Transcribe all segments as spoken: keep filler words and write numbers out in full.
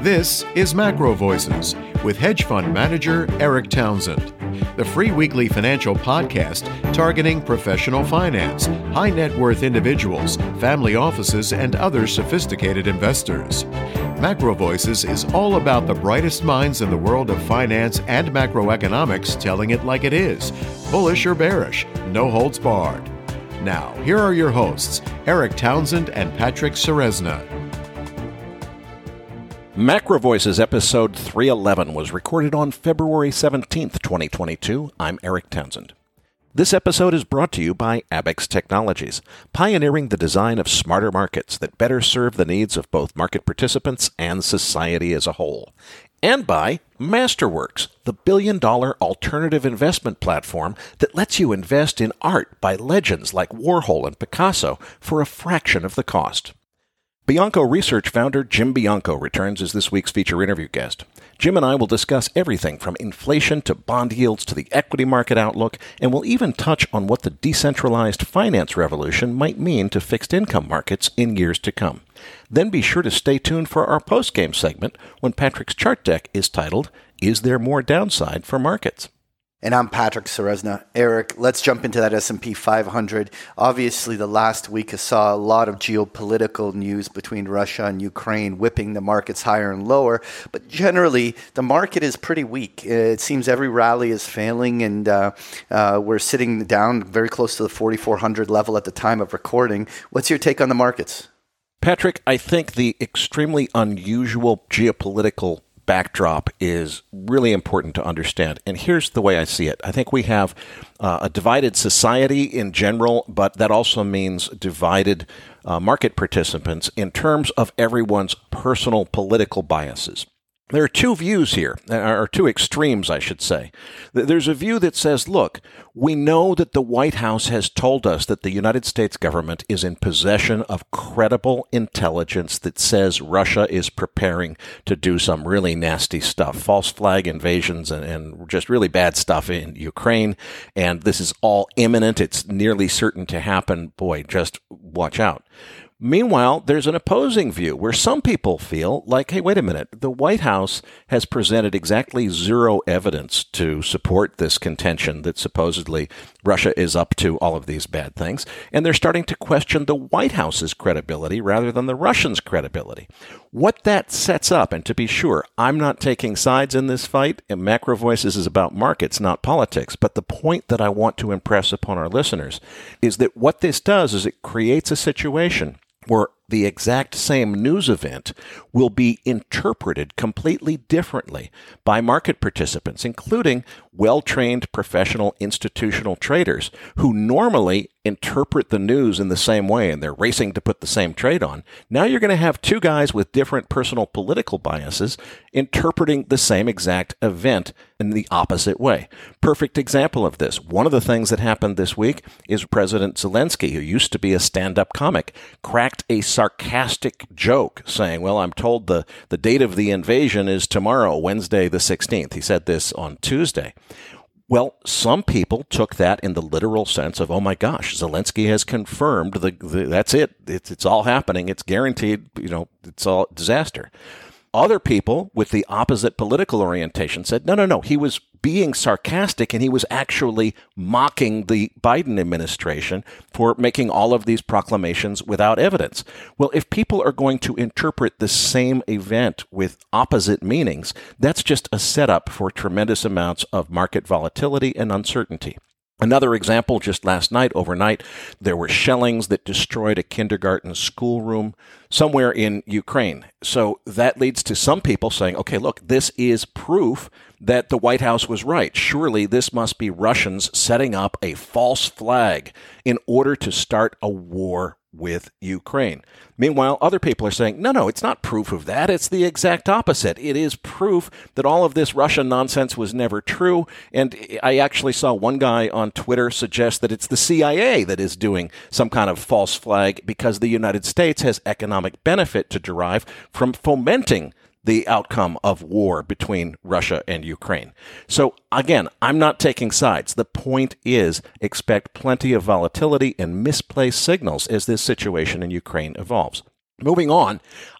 This is Macro Voices with hedge fund manager Eric Townsend, the free weekly financial podcast targeting professional finance, high net worth individuals, family offices, and other sophisticated investors. Macro Voices is all about the brightest minds in the world of finance and macroeconomics telling it like it is, bullish or bearish, no holds barred. Now, here are your hosts, Eric Townsend and Patrick Ceresna. Macro Voices episode three eleven was recorded on February seventeenth, twenty twenty-two. I'm Eric Townsend. This episode is brought to you by Abaxx Technologies, pioneering the design of smarter markets that better serve the needs of both market participants and society as a whole. And by Masterworks, the billion-dollar alternative investment platform that lets you invest in art by legends like Warhol and Picasso for a fraction of the cost. Bianco Research founder Jim Bianco returns as this week's feature interview guest. Jim and I will discuss everything from inflation to bond yields to the equity market outlook, and we'll even touch on what the decentralized finance revolution might mean to fixed income markets in years to come. Then be sure to stay tuned for our post-game segment when Patrick's chart deck is titled, Is There More Downside for Markets? And I'm Patrick Ceresna. Eric, let's jump into that S and P five hundred. Obviously, the last week saw a lot of geopolitical news between Russia and Ukraine, whipping the markets higher and lower. But generally, the market is pretty weak. It seems every rally is failing, and uh, uh, we're sitting down very close to the forty-four hundred level at the time of recording. What's your take on the markets? Patrick, I think the extremely unusual geopolitical backdrop is really important to understand. And here's the way I see it. I think we have uh, a divided society in general, but that also means divided uh, market participants in terms of everyone's personal political biases. There are two views here, or two extremes, I should say. There's a view that says, look, we know that the White House has told us that the United States government is in possession of credible intelligence that says Russia is preparing to do some really nasty stuff, false flag invasions and, and just really bad stuff in Ukraine. And this is all imminent. It's nearly certain to happen. Boy, just watch out. Meanwhile, there's an opposing view where some people feel like, hey, wait a minute, the White House has presented exactly zero evidence to support this contention that supposedly Russia is up to all of these bad things, and they're starting to question the White House's credibility rather than the Russians' credibility. What that sets up, and to be sure, I'm not taking sides in this fight, and Macro Voices is about markets, not politics, but the point that I want to impress upon our listeners is that what this does is it creates a situation where the exact same news event will be interpreted completely differently by market participants, including well-trained professional institutional traders who normally interpret the news in the same way, and they're racing to put the same trade on. Now you're going to have two guys with different personal political biases interpreting the same exact event in the opposite way. Perfect example of this. One of the things that happened this week is President Zelensky, who used to be a stand-up comic, cracked a sarcastic joke saying, well, I'm told the, the date of the invasion is tomorrow, Wednesday the sixteenth. He said this on Tuesday. Well, some people took that in the literal sense of, oh my gosh, Zelensky has confirmed the, the that's it. It's, it's all happening. It's guaranteed. You know, it's all disaster. Other people with the opposite political orientation said, no, no, no, he was being sarcastic and he was actually mocking the Biden administration for making all of these proclamations without evidence. Well, if people are going to interpret the same event with opposite meanings, that's just a setup for tremendous amounts of market volatility and uncertainty. Another example, just last night, overnight, there were shellings that destroyed a kindergarten schoolroom somewhere in Ukraine. So that leads to some people saying, okay, look, this is proof that the White House was right. Surely this must be Russians setting up a false flag in order to start a war with Ukraine. Meanwhile, other people are saying, no, no, it's not proof of that. It's the exact opposite. It is proof that all of this Russian nonsense was never true. And I actually saw one guy on Twitter suggest that it's the C I A that is doing some kind of false flag because the United States has economic benefit to derive from fomenting the outcome of war between Russia and Ukraine. So again, I'm not taking sides. The point is, expect plenty of volatility and misplaced signals as this situation in Ukraine evolves. Moving on,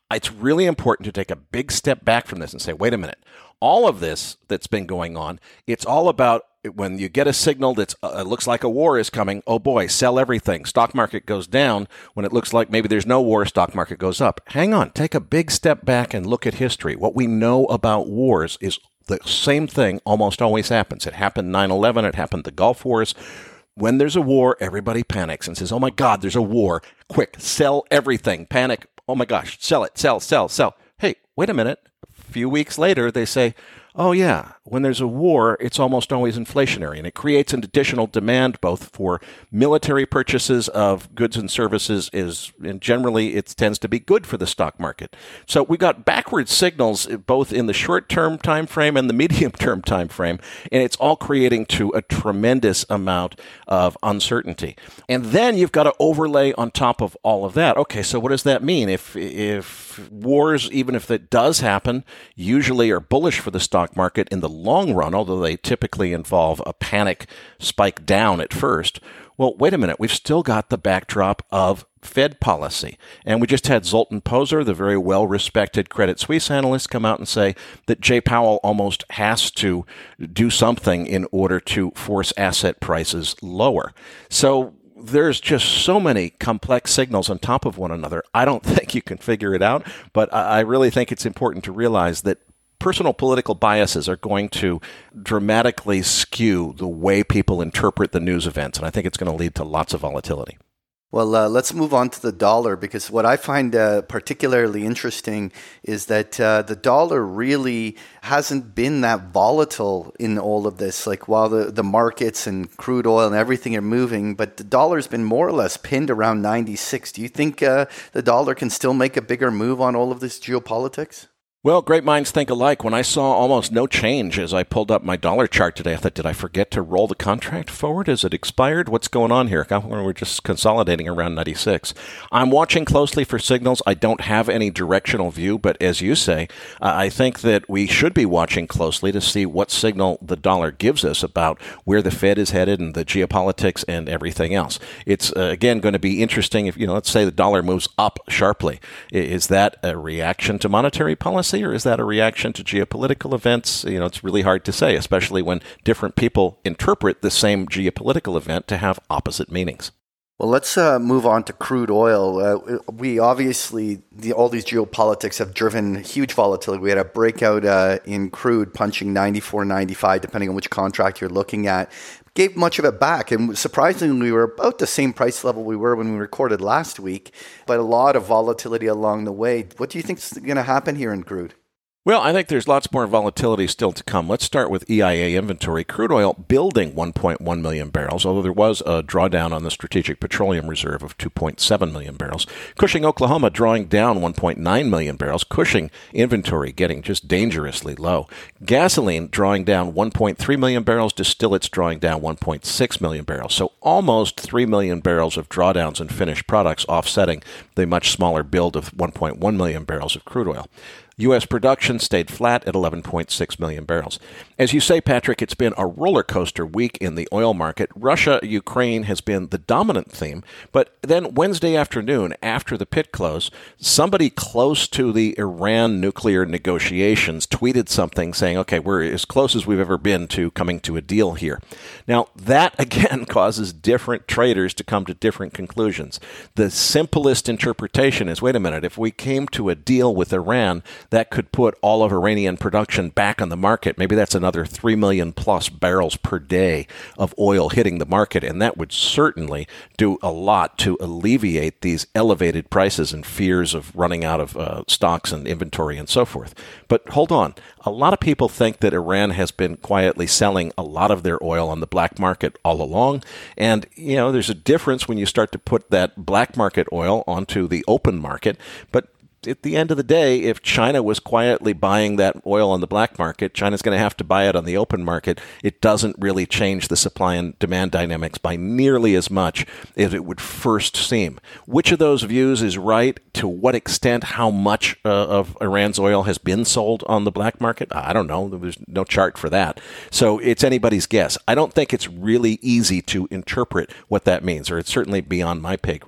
It's really important to take a big step back from this and say, wait a minute, all of this that's been going on, it's all about when you get a signal that uh, looks like a war is coming, oh boy, sell everything. Stock market goes down. When it looks like maybe there's no war, stock market goes up. Hang on, take a big step back and look at history. What we know about wars is the same thing almost always happens. It happened nine eleven, it happened the Gulf Wars. When there's a war, everybody panics and says, oh my God, there's a war. Quick, sell everything. Panic. Oh my gosh, sell it, sell, sell, sell. Hey, wait a minute. A few weeks later, they say, oh yeah, when there's a war, it's almost always inflationary, and it creates an additional demand both for military purchases of goods and services, is, and generally it tends to be good for the stock market. So we got backward signals both in the short-term time frame and the medium-term time frame, and it's all creating to a tremendous amount of uncertainty. And then you've got to overlay on top of all of that. Okay, so what does that mean? If if wars, even if it does happen, usually are bullish for the stock market in the long run, although they typically involve a panic spike down at first. Well, wait a minute. We've still got the backdrop of Fed policy. And we just had Zoltan Pozsar, the very well-respected Credit Suisse analyst, come out and say that Jay Powell almost has to do something in order to force asset prices lower. So there's just so many complex signals on top of one another. I don't think you can figure it out, but I really think it's important to realize that personal political biases are going to dramatically skew the way people interpret the news events, and I think it's going to lead to lots of volatility. Well, uh, let's move on to the dollar, because what I find uh, particularly interesting is that uh, the dollar really hasn't been that volatile in all of this. Like, while the, the markets and crude oil and everything are moving, but the dollar's been more or less pinned around ninety-six. Do you think uh, the dollar can still make a bigger move on all of this geopolitics? Well, great minds think alike. When I saw almost no change as I pulled up my dollar chart today, I thought, did I forget to roll the contract forward? Has it expired? What's going on here? We're just consolidating around ninety-six. I'm watching closely for signals. I don't have any directional view, but as you say, uh, I think that we should be watching closely to see what signal the dollar gives us about where the Fed is headed and the geopolitics and everything else. It's, uh, again, going to be interesting if, you know, let's say the dollar moves up sharply. Is that a reaction to monetary policy, or is that a reaction to geopolitical events? You know, it's really hard to say, especially when different people interpret the same geopolitical event to have opposite meanings. Well, let's uh, move on to crude oil. Uh, we obviously, the, all these geopolitics have driven huge volatility. We had a breakout uh, in crude punching ninety-four, ninety-five, depending on which contract you're looking at. Gave much of it back, and surprisingly, we were about the same price level we were when we recorded last week, but a lot of volatility along the way. What do you think is going to happen here in crude? Well, I think there's lots more volatility still to come. Let's start with E I A inventory. Crude oil building one point one million barrels, although there was a drawdown on the Strategic Petroleum Reserve of two point seven million barrels. Cushing, Oklahoma, drawing down one point nine million barrels. Cushing inventory getting just dangerously low. Gasoline drawing down one point three million barrels. Distillates drawing down one point six million barrels. So almost three million barrels of drawdowns in finished products, offsetting the much smaller build of one point one million barrels of crude oil. U S production stayed flat at eleven point six million barrels. As you say, Patrick, it's been a roller coaster week in the oil market. Russia, Ukraine has been the dominant theme, but then Wednesday afternoon, after the pit close, somebody close to the Iran nuclear negotiations tweeted something saying, okay, we're as close as we've ever been to coming to a deal here. Now, that again causes different traders to come to different conclusions. The simplest interpretation is, wait a minute, if we came to a deal with Iran, that could put all of Iranian production back on the market. Maybe that's another three million plus barrels per day of oil hitting the market, and that would certainly do a lot to alleviate these elevated prices and fears of running out of uh, stocks and inventory and so forth. But hold on. A lot of people think that Iran has been quietly selling a lot of their oil on the black market all along, and you know, there's a difference when you start to put that black market oil onto the open market, but at the end of the day, if China was quietly buying that oil on the black market, China's going to have to buy it on the open market. It doesn't really change the supply and demand dynamics by nearly as much as it would first seem. Which of those views is right? To what extent, how much uh, of Iran's oil has been sold on the black market? I don't know. There's no chart for that. So it's anybody's guess. I don't think it's really easy to interpret what that means, or it's certainly beyond my pay grade.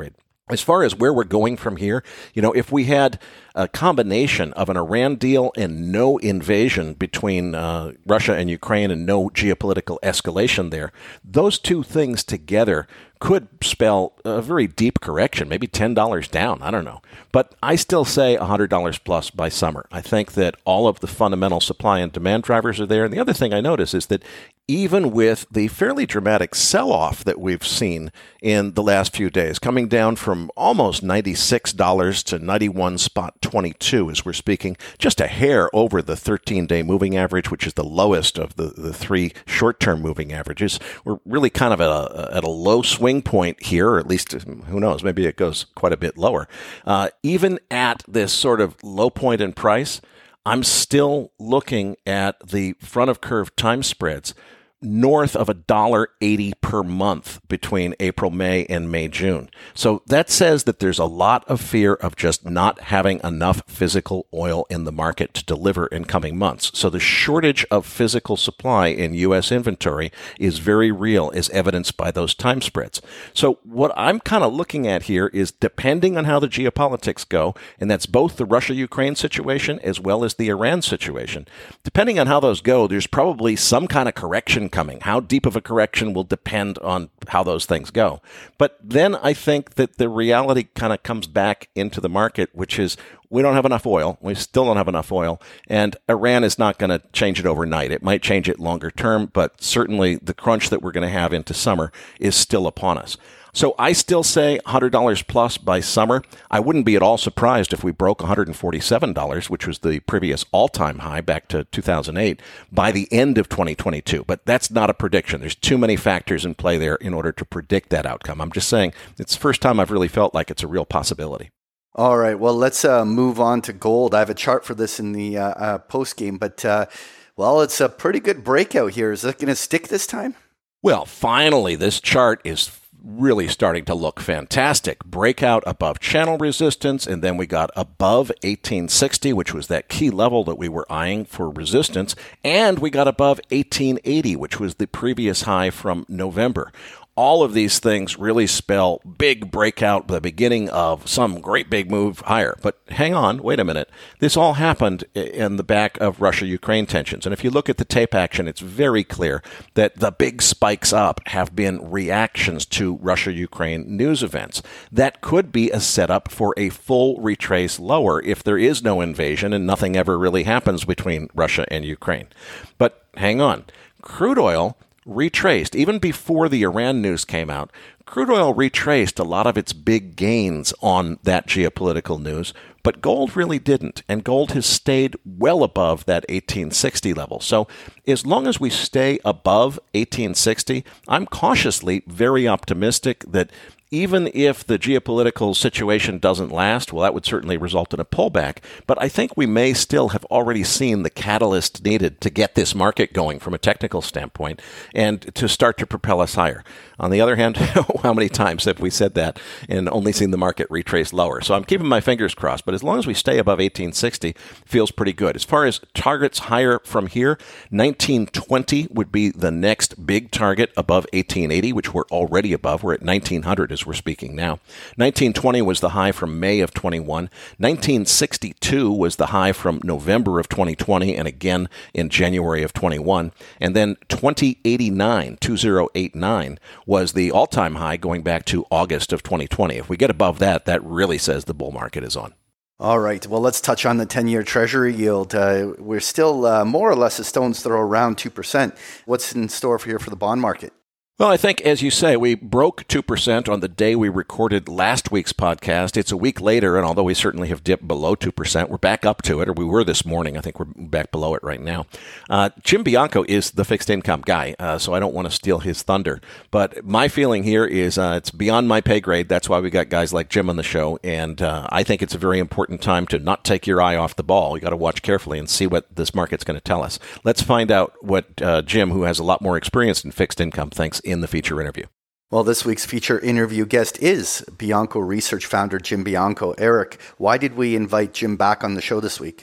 As far as where we're going from here, you know, if we had a combination of an Iran deal and no invasion between uh, Russia and Ukraine and no geopolitical escalation there, those two things together could spell a very deep correction, maybe ten dollars down. I don't know. But I still say one hundred dollars plus by summer. I think that all of the fundamental supply and demand drivers are there. And the other thing I notice is that even with the fairly dramatic sell-off that we've seen in the last few days, coming down from almost ninety-six dollars to ninety-one twenty-two as we're speaking, just a hair over the thirteen-day moving average, which is the lowest of the, the three short-term moving averages. We're really kind of at a, at a low swing point here, or at least, who knows, maybe it goes quite a bit lower. Uh, even at this sort of low point in price, I'm still looking at the front of curve time spreads north of one dollar eighty per month between April, May, and May, June. So that says that there's a lot of fear of just not having enough physical oil in the market to deliver in coming months. So the shortage of physical supply in U S inventory is very real, as evidenced by those time spreads. So what I'm kind of looking at here is, depending on how the geopolitics go, and that's both the Russia-Ukraine situation as well as the Iran situation, depending on how those go, there's probably some kind of correction coming. How deep of a correction will depend on how those things go. But then I think that the reality kind of comes back into the market, which is we don't have enough oil. We still don't have enough oil. And Iran is not going to change it overnight. It might change it longer term, but certainly the crunch that we're going to have into summer is still upon us. So I still say one hundred dollars plus by summer. I wouldn't be at all surprised if we broke one hundred forty-seven dollars, which was the previous all-time high back to two thousand eight, by the end of twenty twenty-two. But that's not a prediction. There's too many factors in play there in order to predict that outcome. I'm just saying it's the first time I've really felt like it's a real possibility. All right. Well, let's uh, move on to gold. I have a chart for this in the uh, uh, post game, but, uh, well, it's a pretty good breakout here. Is it going to stick this time? Well, finally, this chart is really starting to look fantastic. Breakout above channel resistance, and then we got above eighteen sixty, which was that key level that we were eyeing for resistance, and we got above eighteen eighty, which was the previous high from November. All of these things really spell big breakout, the beginning of some great big move higher. But hang on, wait a minute. This all happened in the back of Russia-Ukraine tensions. And if you look at the tape action, it's very clear that the big spikes up have been reactions to Russia-Ukraine news events. That could be a setup for a full retrace lower if there is no invasion and nothing ever really happens between Russia and Ukraine. But hang on. Crude oil retraced, even before the Iran news came out, crude oil retraced a lot of its big gains on that geopolitical news, but gold really didn't, and gold has stayed well above that eighteen sixty level. So as long as we stay above eighteen sixty, I'm cautiously very optimistic that even if the geopolitical situation doesn't last, well, that would certainly result in a pullback. But I think we may still have already seen the catalyst needed to get this market going from a technical standpoint and to start to propel us higher. On the other hand, how many times have we said that and only seen the market retrace lower? So I'm keeping my fingers crossed. But as long as we stay above eighteen sixty, feels pretty good. As far as targets higher from here, nineteen twenty would be the next big target above eighteen eighty, which we're already above. We're at nineteen hundred as we're speaking now. nineteen twenty was the high from May of twenty-one. nineteen sixty-two was the high from November of twenty twenty and again in January of twenty-one. And then twenty eighty-nine, two thousand eighty-nine, was the all-time high going back to August of twenty twenty. If we get above that, that really says the bull market is on. All right. Well, let's touch on the ten-year Treasury yield. Uh, we're still uh, more or less a stone's throw around two percent. What's in store for here for the bond market? Well, I think, as you say, we broke two percent on the day we recorded last week's podcast. It's a week later, and although we certainly have dipped below two percent, we're back up to it, or we were this morning. I think we're back below it right now. Uh, Jim Bianco is the fixed income guy, uh, so I don't want to steal his thunder. But my feeling here is uh, it's beyond my pay grade. That's why we got guys like Jim on the show, and uh, I think it's a very important time to not take your eye off the ball. You got to watch carefully and see what this market's going to tell us. Let's find out what uh, Jim, who has a lot more experience in fixed income, thinks in the feature interview. Well, this week's feature interview guest is Bianco Research founder Jim Bianco. Eric, why did we invite Jim back on the show this week?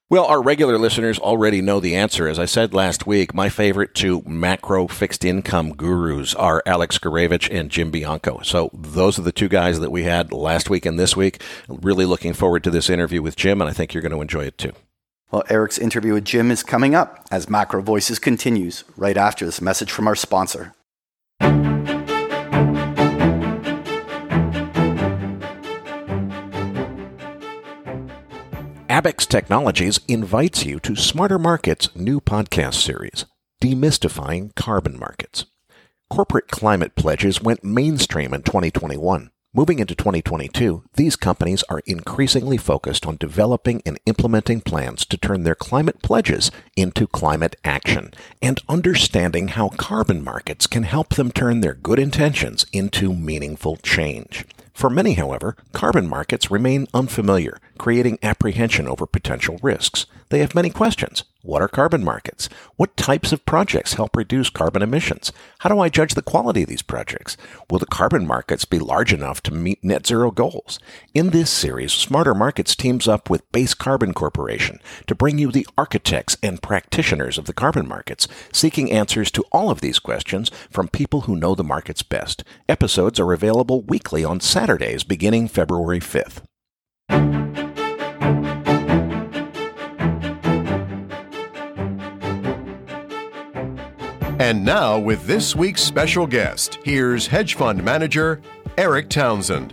Well, our regular listeners already know the answer. As I said last week, my favorite two macro fixed income gurus are Alex Gurevich and Jim Bianco. So those are the two guys that we had last week and this week. Really looking forward to this interview with Jim, and I think you're going to enjoy it too. Well, Eric's interview with Jim is coming up as Macro Voices continues right after this message from our sponsor. Abaxx Technologies invites you to Smarter Markets' new podcast series, Demystifying Carbon Markets. Corporate climate pledges went mainstream in twenty twenty-one. Moving into twenty twenty-two, these companies are increasingly focused on developing and implementing plans to turn their climate pledges into climate action and understanding how carbon markets can help them turn their good intentions into meaningful change. For many, however, carbon markets remain unfamiliar, creating apprehension over potential risks. They have many questions. What are carbon markets? What types of projects help reduce carbon emissions? How do I judge the quality of these projects? Will the carbon markets be large enough to meet net zero goals? In this series, Smarter Markets teams up with Base Carbon Corporation to bring you the architects and practitioners of the carbon markets, seeking answers to all of these questions from people who know the markets best. Episodes are available weekly on Saturdays beginning February fifth. And now, with this week's special guest, here's hedge fund manager Eric Townsend.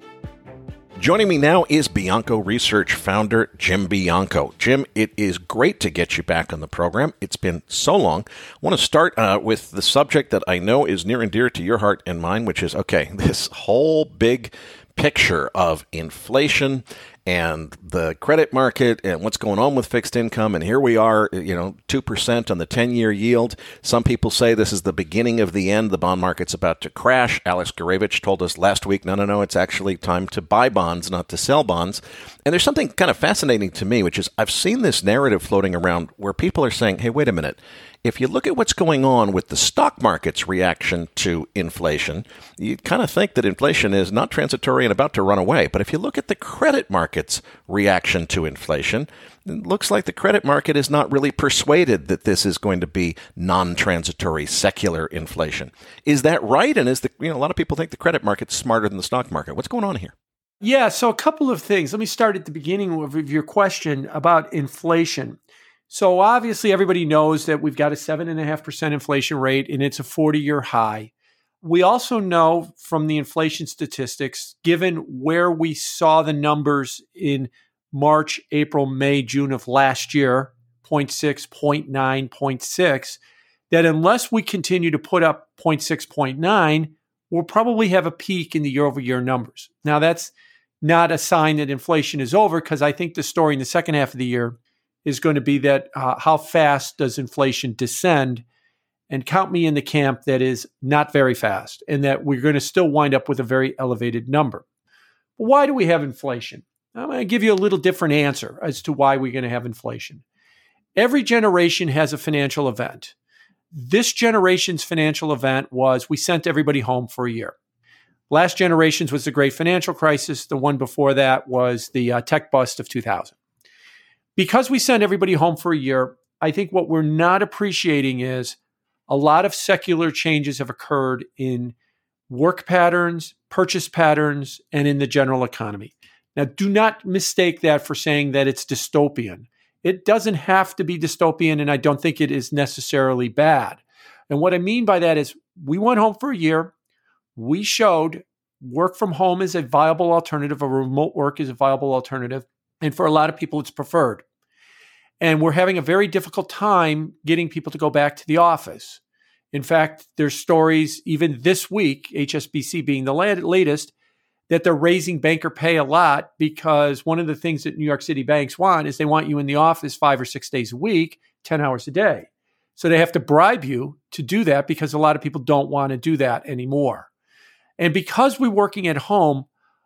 Joining me now is Bianco Research founder Jim Bianco. Jim, it is great to get you back on the program. It's been so long. I want to start uh, with the subject that I know is near and dear to your heart and mine, which is, okay, this whole big picture of inflation and the credit market and what's going on with fixed income. And here we are, you know, two percent on the ten-year yield. Some people say this is the beginning of the end. The bond market's about to crash. Alex Gurevich told us last week, no, no, no, it's actually time to buy bonds, not to sell bonds. And there's something kind of fascinating to me, which is I've seen this narrative floating around where people are saying, hey, wait a minute. If you look at what's going on with the stock market's reaction to inflation, you kind of think that inflation is not transitory and about to run away. But if you look at the credit market's reaction to inflation, it looks like the credit market is not really persuaded that this is going to be non-transitory secular inflation. Is that right? And is the you know a lot of people think the credit market's smarter than the stock market. What's going on here? Yeah, so a couple of things. Let me start at the beginning of your question about inflation. So obviously everybody knows that we've got a seven point five percent inflation rate and it's a forty-year high. We also know from the inflation statistics, given where we saw the numbers in March, April, May, June of last year, zero point six, zero point nine, zero point six, that unless we continue to put up zero point six, zero point nine, we'll probably have a peak in the year-over-year numbers. Now, that's not a sign that inflation is over, because I think the story in the second half of the year is going to be that uh, how fast does inflation descend? And count me in the camp that is not very fast, and that we're going to still wind up with a very elevated number. But why do we have inflation? I'm going to give you a little different answer as to why we're going to have inflation. Every generation has a financial event. This generation's financial event was we sent everybody home for a year. Last generation's was the great financial crisis. The one before that was the uh, tech bust of two thousand. Because we sent everybody home for a year, I think what we're not appreciating is a lot of secular changes have occurred in work patterns, purchase patterns, and in the general economy. Now, do not mistake that for saying that it's dystopian. It doesn't have to be dystopian, and I don't think it is necessarily bad. And what I mean by that is we went home for a year. We showed work from home is a viable alternative, a remote work is a viable alternative, and for a lot of people, it's preferred. And we're having a very difficult time getting people to go back to the office. In fact, there's stories even this week, H S B C being the latest, that they're raising banker pay a lot because one of the things that New York City banks want is they want you in the office five or six days a week, ten hours a day. So they have to bribe you to do that because a lot of people don't want to do that anymore. And because we're working at home,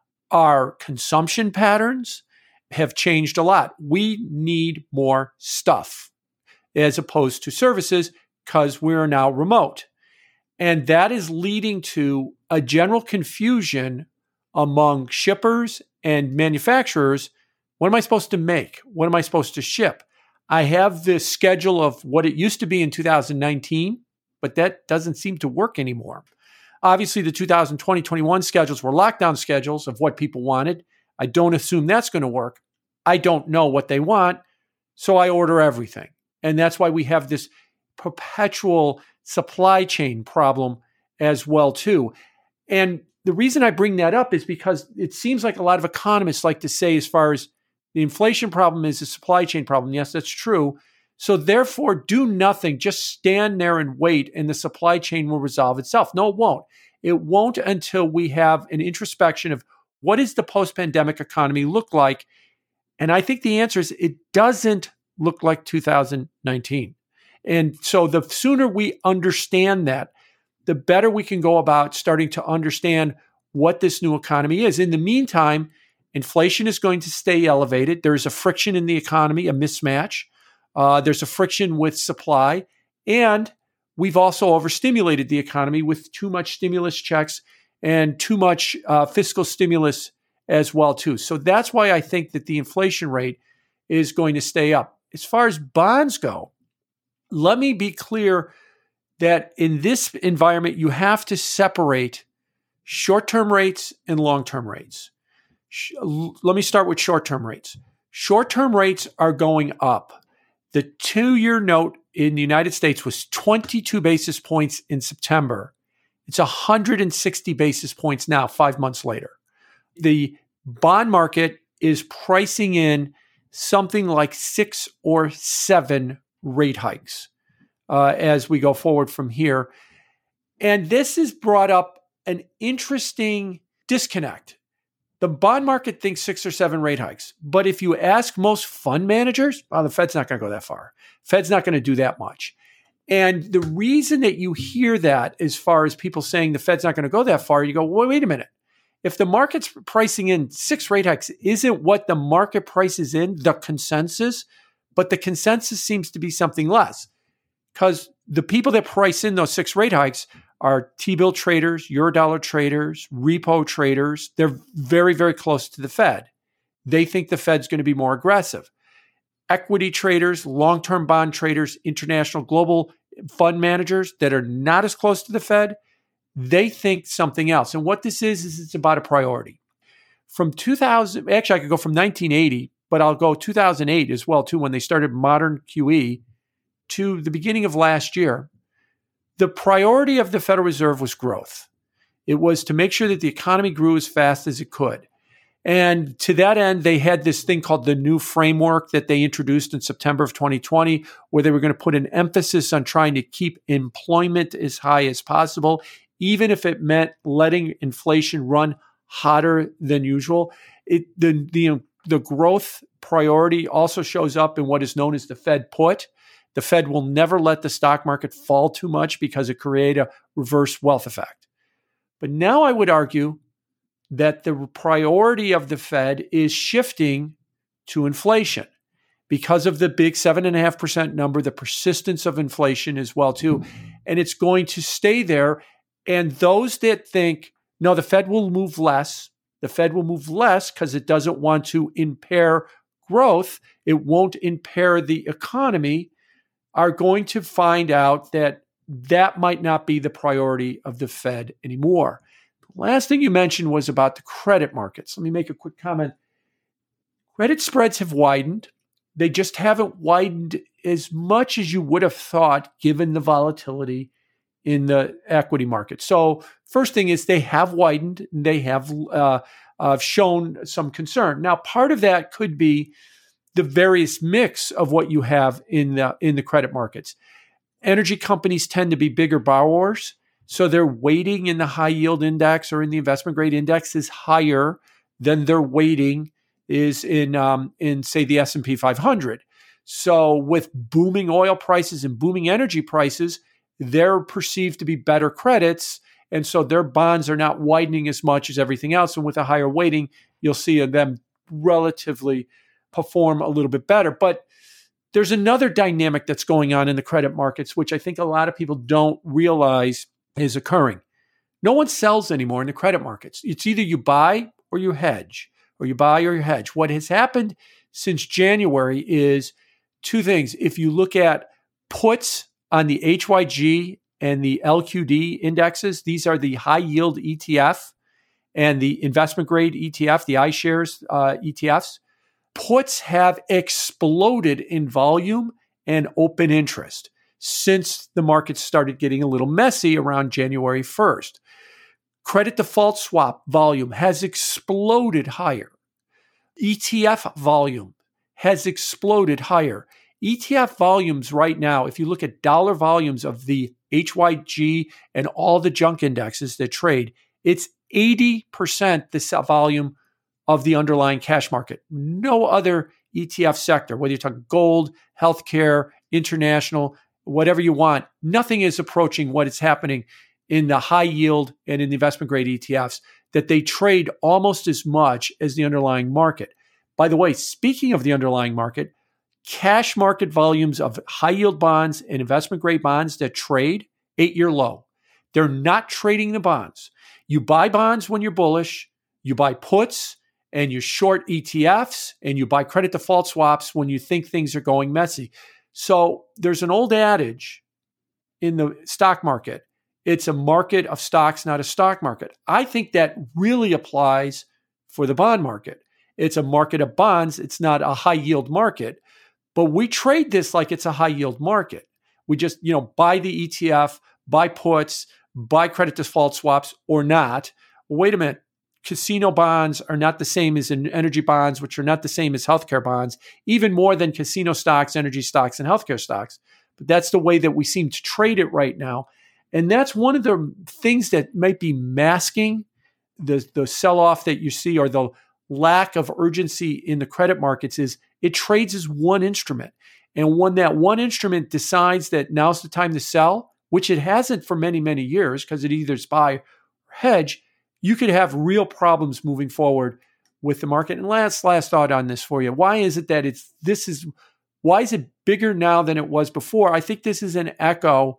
our consumption patterns have changed a lot. We need more stuff as opposed to services because we're now remote. And that is leading to a general confusion among shippers and manufacturers What am I supposed to make? What am I supposed to ship? I have the schedule of what it used to be in two thousand nineteen, but that doesn't seem to work anymore. Obviously, the two thousand twenty twenty-one schedules were lockdown schedules of what people wanted. I don't assume that's going to work. I don't know what they want, so I order everything. And that's why we have this perpetual supply chain problem as well, too. And the reason I bring that up is because it seems like a lot of economists like to say, as far as the inflation problem is a supply chain problem. Yes, that's true. So therefore, do nothing. Just stand there and wait, and the supply chain will resolve itself. No, it won't. It won't until we have an introspection of what does the post-pandemic economy look like? And I think the answer is it doesn't look like two thousand nineteen. And so the sooner we understand that, the better we can go about starting to understand what this new economy is. In the meantime, inflation is going to stay elevated. There's a friction in the economy, a mismatch. Uh, there's a friction with supply. And we've also overstimulated the economy with too much stimulus checks and too much uh, fiscal stimulus as well, too. So that's why I think that the inflation rate is going to stay up. As far as bonds go, let me be clear that in this environment, you have to separate short-term rates and long-term rates. Sh- let me start with short-term rates. Short-term rates are going up. The two-year note in the United States was twenty-two basis points in September. It's one hundred sixty basis points now, five months later. The bond market is pricing in something like six or seven rate hikes uh, as we go forward from here. And this has brought up an interesting disconnect. The bond market thinks six or seven rate hikes. But if you ask most fund managers, well, the Fed's not going to go that far. Fed's not going to do that much. And the reason that you hear that, as far as people saying the Fed's not going to go that far, you go, well, wait a minute. If the market's pricing in six rate hikes, isn't what the market prices in the consensus? But the consensus seems to be something less, because the people that price in those six rate hikes are T-bill traders, Eurodollar traders, repo traders. They're very, very close to the Fed. They think the Fed's going to be more aggressive. Equity traders, long-term bond traders, international global fund managers that are not as close to the Fed, they think something else. And what this is, is it's about a priority. From two thousand, actually I could go from nineteen eighty, but I'll go two thousand eight as well too, when they started modern Q E, to the beginning of last year. The priority of the Federal Reserve was growth. It was to make sure that the economy grew as fast as it could. And to that end, they had this thing called the new framework that they introduced in September of twenty twenty, where they were going to put an emphasis on trying to keep employment as high as possible, even if it meant letting inflation run hotter than usual. It, the, the, the growth priority also shows up in what is known as the Fed put. The Fed will never let the stock market fall too much because it creates a reverse wealth effect. But now I would argue that the priority of the Fed is shifting to inflation because of the big seven point five percent number, the persistence of inflation as well too. And it's going to stay there. And those that think, no, the Fed will move less, the Fed will move less because it doesn't want to impair growth, it won't impair the economy, are going to find out that that might not be the priority of the Fed anymore. The last thing you mentioned was about the credit markets. Let me make a quick comment. Credit spreads have widened. They just haven't widened as much as you would have thought given the volatility in the equity market. So first thing is they have widened. They have uh, uh, shown some concern. Now, part of that could be the various mix of what you have in the in the credit markets. Energy companies tend to be bigger borrowers, so their weighting in the high yield index or in the investment grade index is higher than their weighting is in um, in say the S and P five hundred. So with booming oil prices and booming energy prices, they're perceived to be better credits, and so their bonds are not widening as much as everything else. And with a higher weighting, you'll see them relatively perform a little bit better. But there's another dynamic that's going on in the credit markets, which I think a lot of people don't realize is occurring. No one sells anymore in the credit markets. It's either you buy or you hedge, or you buy or you hedge. What has happened since January is two things. If you look at puts on the H Y G and the L Q D indexes, these are the high yield E T F and the investment grade E T F, the iShares uh, E T Fs. Puts have exploded in volume and open interest since the market started getting a little messy around January first. Credit default swap volume has exploded higher. E T F volume has exploded higher. E T F volumes right now, if you look at dollar volumes of the H Y G and all the junk indexes that trade, it's eighty percent the volume of the underlying cash market. No other E T F sector, whether you're talking gold, healthcare, international, whatever you want, nothing is approaching what is happening in the high yield and in the investment grade E T Fs, that they trade almost as much as the underlying market. By the way, speaking of the underlying market, cash market volumes of high yield bonds and investment grade bonds that trade, eight-year low. They're not trading the bonds. You buy bonds when you're bullish, you buy puts, and you short E T Fs, and you buy credit default swaps when you think things are going messy. So there's an old adage in the stock market, it's a market of stocks, not a stock market. I think that really applies for the bond market. It's a market of bonds. It's not a high yield market, but we trade this like it's a high yield market. We just, you know, buy the E T F, buy puts, buy credit default swaps or not. Wait a minute. Casino bonds are not the same as energy bonds, which are not the same as healthcare bonds, even more than casino stocks, energy stocks, and healthcare stocks. But that's the way that we seem to trade it right now. And that's one of the things that might be masking the, the sell-off that you see, or the lack of urgency in the credit markets, is it trades as one instrument. And when that one instrument decides that now's the time to sell, which it hasn't for many, many years, because it either is buy or hedge, you could have real problems moving forward with the market. And last, last thought on this for you. Why is it that it's, this is, why is it bigger now than it was before? I think this is an echo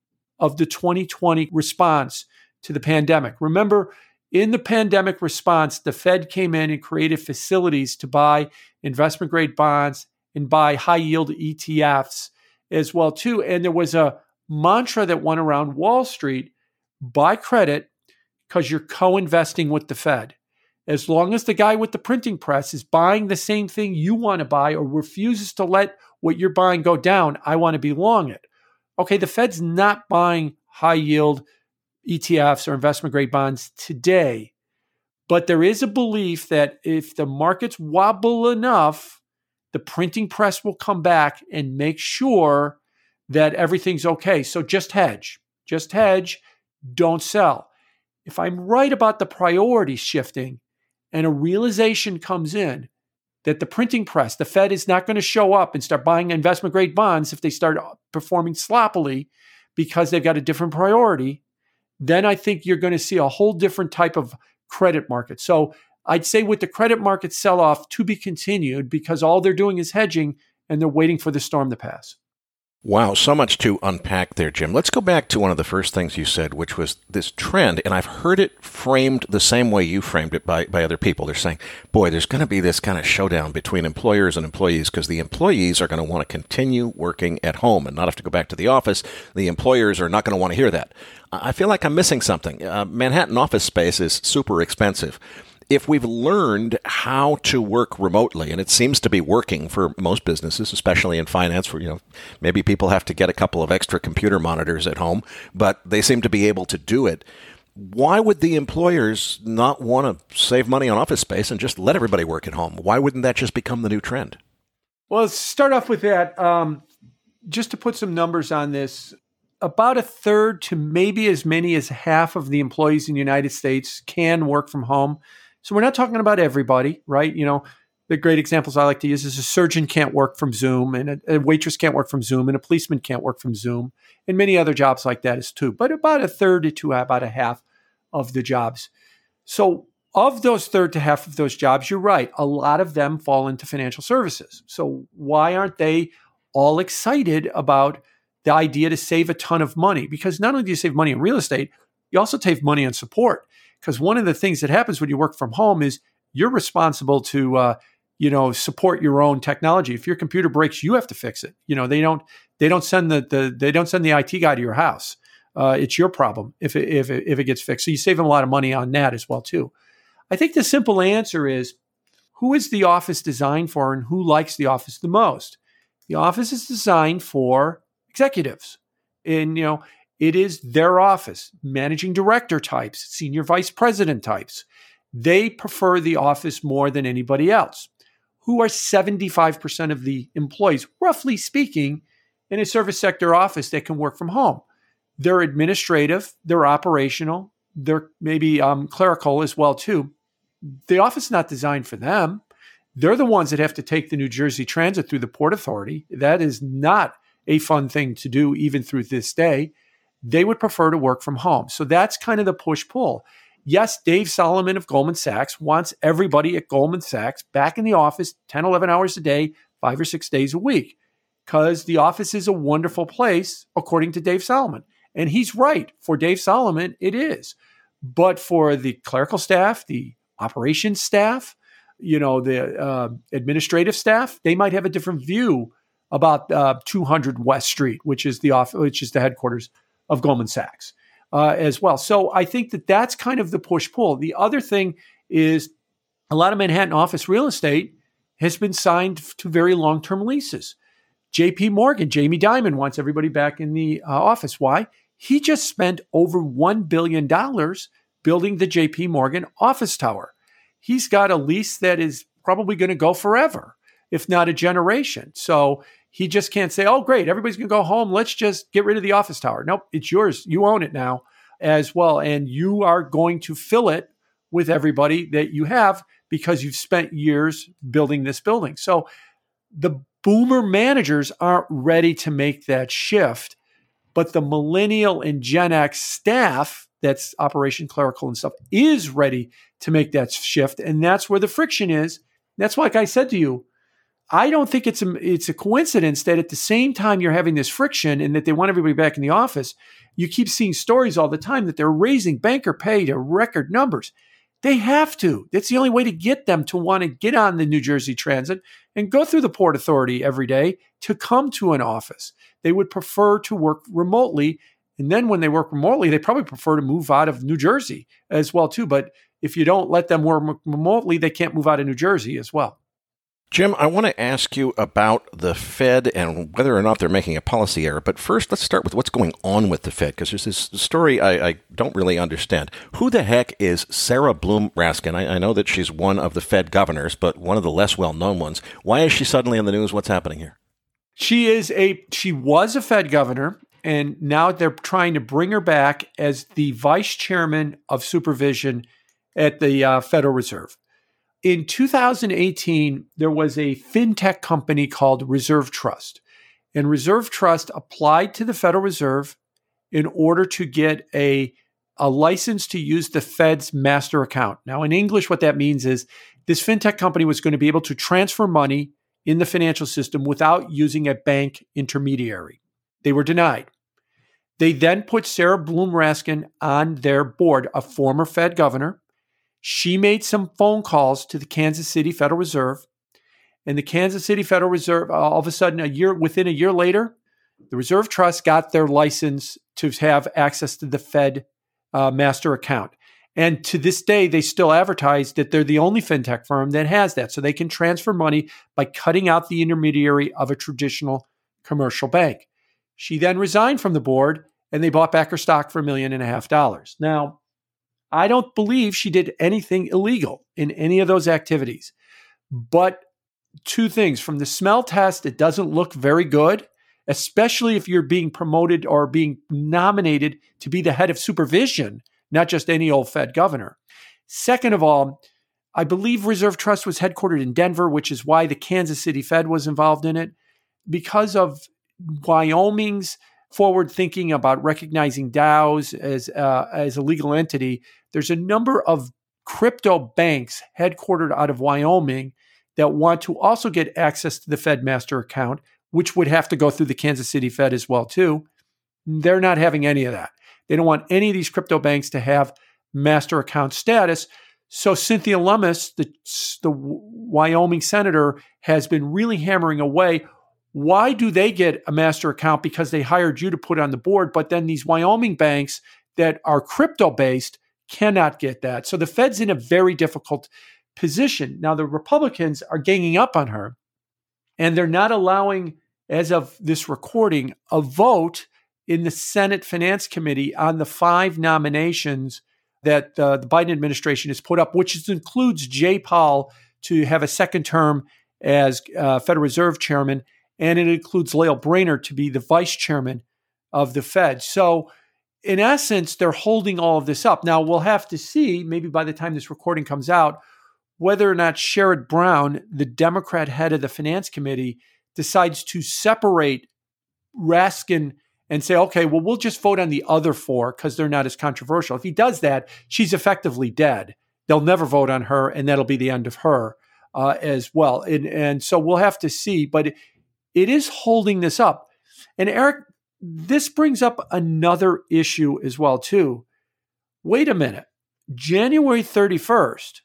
of the twenty twenty response to the pandemic. Remember, in the pandemic response, the Fed came in and created facilities to buy investment grade bonds and buy high yield E T Fs as well too. And there was a mantra that went around Wall Street: buy credit because you're co-investing with the Fed. As long as the guy with the printing press is buying the same thing you want to buy or refuses to let what you're buying go down, I want to be long it. Okay, the Fed's not buying high yield E T Fs or investment grade bonds today, but there is a belief that if the markets wobble enough, the printing press will come back and make sure that everything's okay. So just hedge, just hedge, don't sell. If I'm right about the priority shifting and a realization comes in that the printing press, the Fed, is not going to show up and start buying investment grade bonds if they start performing sloppily because they've got a different priority, then I think you're going to see a whole different type of credit market. So I'd say with the credit market sell-off, to be continued, because all they're doing is hedging and they're waiting for the storm to pass. Wow, so much to unpack there, Jim. Let's go back to one of the first things you said, which was this trend, and I've heard it framed the same way you framed it by, by other people. They're saying, boy, there's going to be this kind of showdown between employers and employees because the employees are going to want to continue working at home and not have to go back to the office. The employers are not going to want to hear that. I feel like I'm missing something. Uh, Manhattan office space is super expensive. If we've learned how to work remotely, and it seems to be working for most businesses, especially in finance, where, you know, maybe people have to get a couple of extra computer monitors at home, but they seem to be able to do it. Why would the employers not want to save money on office space and just let everybody work at home? Why wouldn't that just become the new trend? Well, let's start off with that. Um, just to put some numbers on this, about a third to maybe as many as half of the employees in the United States can work from home. So we're not talking about everybody, right? You know, the great examples I like to use is a surgeon can't work from Zoom, and a, a waitress can't work from Zoom, and a policeman can't work from Zoom, and many other jobs like that is too. But about a third to about a half of the jobs. So of those third to half of those jobs, you're right, a lot of them fall into financial services. So why aren't they all excited about the idea to save a ton of money? Because not only do you save money in real estate, you also save money on support. Because one of the things that happens when you work from home is you're responsible to, uh, you know, support your own technology. If your computer breaks, you have to fix it. You know, they don't they don't send the, the they don't send the I T guy to your house. Uh, it's your problem if it, if it, if it gets fixed. So you save them a lot of money on that as well too. I think the simple answer is, who is the office designed for, and who likes the office the most? The office is designed for executives, and you know it is their office. Managing director types, senior vice president types, they prefer the office more than anybody else. Who are seventy-five percent of the employees, roughly speaking, in a service sector office that can work from home? They're administrative, they're operational, they're maybe um, clerical as well too. The office is not designed for them. They're the ones that have to take the New Jersey Transit through the Port Authority. That is not a fun thing to do even through this day. They would prefer to work from home. So that's kind of the push-pull. Yes, Dave Solomon of Goldman Sachs wants everybody at Goldman Sachs back in the office ten, eleven hours a day, five or six days a week, because the office is a wonderful place, according to Dave Solomon. And he's right. For Dave Solomon, it is. But for the clerical staff, the operations staff, you know, the uh, administrative staff, they might have a different view about uh, two hundred West Street, which is the off, which is the headquarters of Goldman Sachs uh, as well. So I think that that's kind of the push-pull. The other thing is a lot of Manhattan office real estate has been signed to very long-term leases. J P Morgan, Jamie Dimon wants everybody back in the uh, office. Why? He just spent over one billion dollars building the J P Morgan office tower. He's got a lease that is probably going to go forever, if not a generation. So he just can't say, oh, great, everybody's going to go home. Let's just get rid of the office tower. Nope, it's yours. You own it now as well. And you are going to fill it with everybody that you have because you've spent years building this building. So the boomer managers aren't ready to make that shift, but the millennial and Gen X staff, that's operation clerical and stuff, is ready to make that shift. And that's where the friction is. That's why, like I said to you, I don't think it's a, it's a coincidence that at the same time you're having this friction and that they want everybody back in the office, you keep seeing stories all the time that they're raising banker pay to record numbers. They have to. That's the only way to get them to want to get on the New Jersey Transit and go through the Port Authority every day to come to an office. They would prefer to work remotely. And then when they work remotely, they probably prefer to move out of New Jersey as well, too. But if you don't let them work remotely, they can't move out of New Jersey as well. Jim, I want to ask you about the Fed and whether or not they're making a policy error. But first, let's start with what's going on with the Fed, because there's this story I, I don't really understand. Who the heck is Sarah Bloom Raskin? I, I know that she's one of the Fed governors, but one of the less well-known ones. Why is she suddenly in the news? What's happening here? She is a she was a Fed governor, and now they're trying to bring her back as the vice chairman of supervision at the uh, Federal Reserve. In two thousand eighteen, there was a fintech company called Reserve Trust. And Reserve Trust applied to the Federal Reserve in order to get a, a license to use the Fed's master account. Now, in English, what that means is this fintech company was going to be able to transfer money in the financial system without using a bank intermediary. They were denied. They then put Sarah Bloom Raskin on their board, a former Fed governor. She made some phone calls to the Kansas City Federal Reserve, and the Kansas City Federal Reserve, all of a sudden, a year within a year later, the Reserve Trust got their license to have access to the Fed uh, master account. And to this day, they still advertise that they're the only fintech firm that has that. So they can transfer money by cutting out the intermediary of a traditional commercial bank. She then resigned from the board, and they bought back her stock for a million and a half dollars. Now, I don't believe she did anything illegal in any of those activities. But two things. From the smell test, it doesn't look very good, especially if you're being promoted or being nominated to be the head of supervision, not just any old Fed governor. Second of all, I believe Reserve Trust was headquartered in Denver, which is why the Kansas City Fed was involved in it. Because of Wyoming's forward thinking about recognizing DAOs as, uh, as a legal entity, there's a number of crypto banks headquartered out of Wyoming that want to also get access to the Fed master account, which would have to go through the Kansas City Fed as well, too. They're not having any of that. They don't want any of these crypto banks to have master account status. So Cynthia Lummis, the, the Wyoming senator, has been really hammering away. Why do they get a master account? Because they hired you to put on the board, but then these Wyoming banks that are crypto-based cannot get that. So the Fed's in a very difficult position. Now, the Republicans are ganging up on her, and they're not allowing, as of this recording, a vote in the Senate Finance Committee on the five nominations that uh, the Biden administration has put up, which includes Jay Powell to have a second term as uh, Federal Reserve Chairman, and it includes Lael Brainerd to be the Vice Chairman of the Fed. So, in essence, they're holding all of this up. Now, we'll have to see, maybe by the time this recording comes out, whether or not Sherrod Brown, the Democrat head of the Finance Committee, decides to separate Raskin and say, okay, well, we'll just vote on the other four because they're not as controversial. If he does that, she's effectively dead. They'll never vote on her, and that'll be the end of her uh, as well. And, and so we'll have to see. But it, it is holding this up. And Eric, this brings up another issue as well, too. Wait a minute. January thirty-first,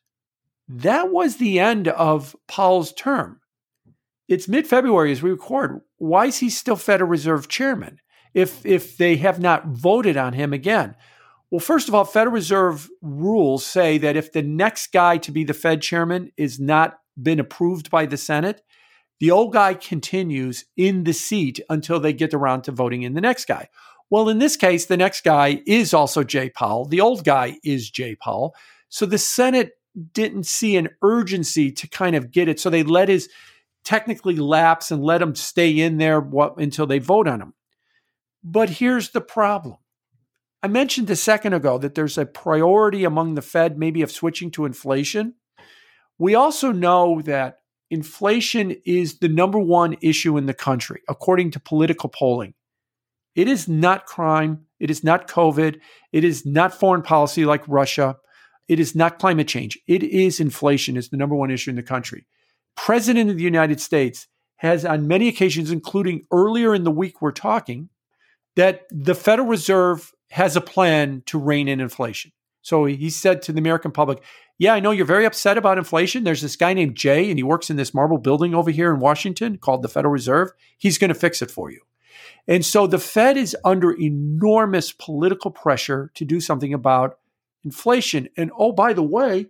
that was the end of Powell's term. It's mid-February as we record. Why is he still Federal Reserve Chairman if, if they have not voted on him again? Well, first of all, Federal Reserve rules say that if the next guy to be the Fed Chairman is not been approved by the Senate, the old guy continues in the seat until they get around to voting in the next guy. Well, in this case, the next guy is also Jay Powell. The old guy is Jay Powell. So the Senate didn't see an urgency to kind of get it. So they let his technically lapse and let him stay in there what, until they vote on him. But here's the problem. I mentioned a second ago that there's a priority among the Fed maybe of switching to inflation. We also know that inflation is the number one issue in the country, according to political polling. It is not crime. It is not COVID. It is not foreign policy like Russia. It is not climate change. It is inflation is the number one issue in the country. President of the United States has on many occasions, including earlier in the week we're talking, that the Federal Reserve has a plan to rein in inflation. So he said to the American public, yeah, I know you're very upset about inflation. There's this guy named Jay, and he works in this marble building over here in Washington called the Federal Reserve. He's going to fix it for you. And so the Fed is under enormous political pressure to do something about inflation. And oh, by the way,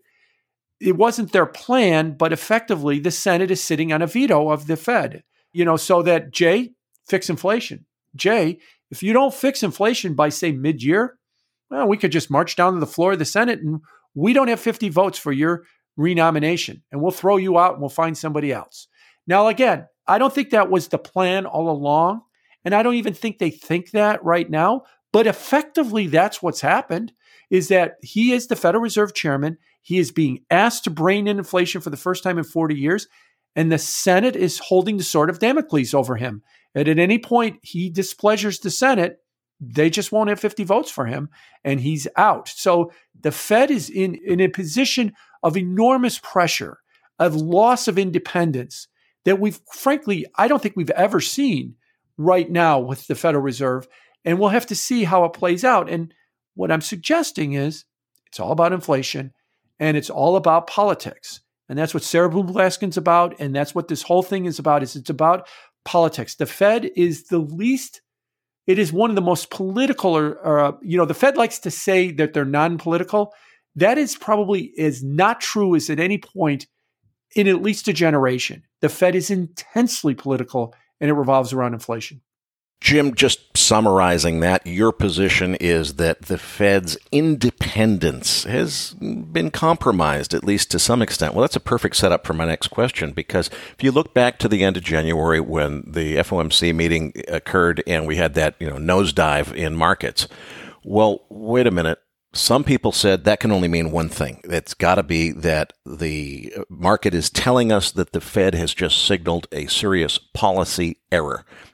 it wasn't their plan, but effectively the Senate is sitting on a veto of the Fed, you know, so that Jay, fix inflation. Jay, if you don't fix inflation by, say, mid-year, well, we could just march down to the floor of the Senate and we don't have fifty votes for your renomination, and we'll throw you out and we'll find somebody else. Now, again, I don't think that was the plan all along, and I don't even think they think that right now, but effectively that's what's happened, is that he is the Federal Reserve Chairman. He is being asked to rein in inflation for the first time in forty years, and the Senate is holding the sword of Damocles over him. And at any point he displeasures the Senate, they just won't have fifty votes for him, and he's out. So the Fed is in, in a position of enormous pressure, of loss of independence that we've, frankly, I don't think we've ever seen right now with the Federal Reserve, and we'll have to see how it plays out. And what I'm suggesting is it's all about inflation, and it's all about politics. And that's what Sarah Bloom Blaskin's about, and that's what this whole thing is about, is it's about politics. The Fed is the least, it is one of the most political, or, or uh, you know, the Fed likes to say that they're non-political. That is probably as not true as at any point in at least a generation. The Fed is intensely political, and it revolves around inflation. Jim, just summarizing that, your position is that the Fed's independence has been compromised, at least to some extent. Well, that's a perfect setup for my next question, because if you look back to the end of January when the F O M C meeting occurred and we had that, you know, nosedive in markets, well, wait a minute. Some people said that can only mean one thing. It's got to be that the market is telling us that the Fed has just signaled a serious policy error.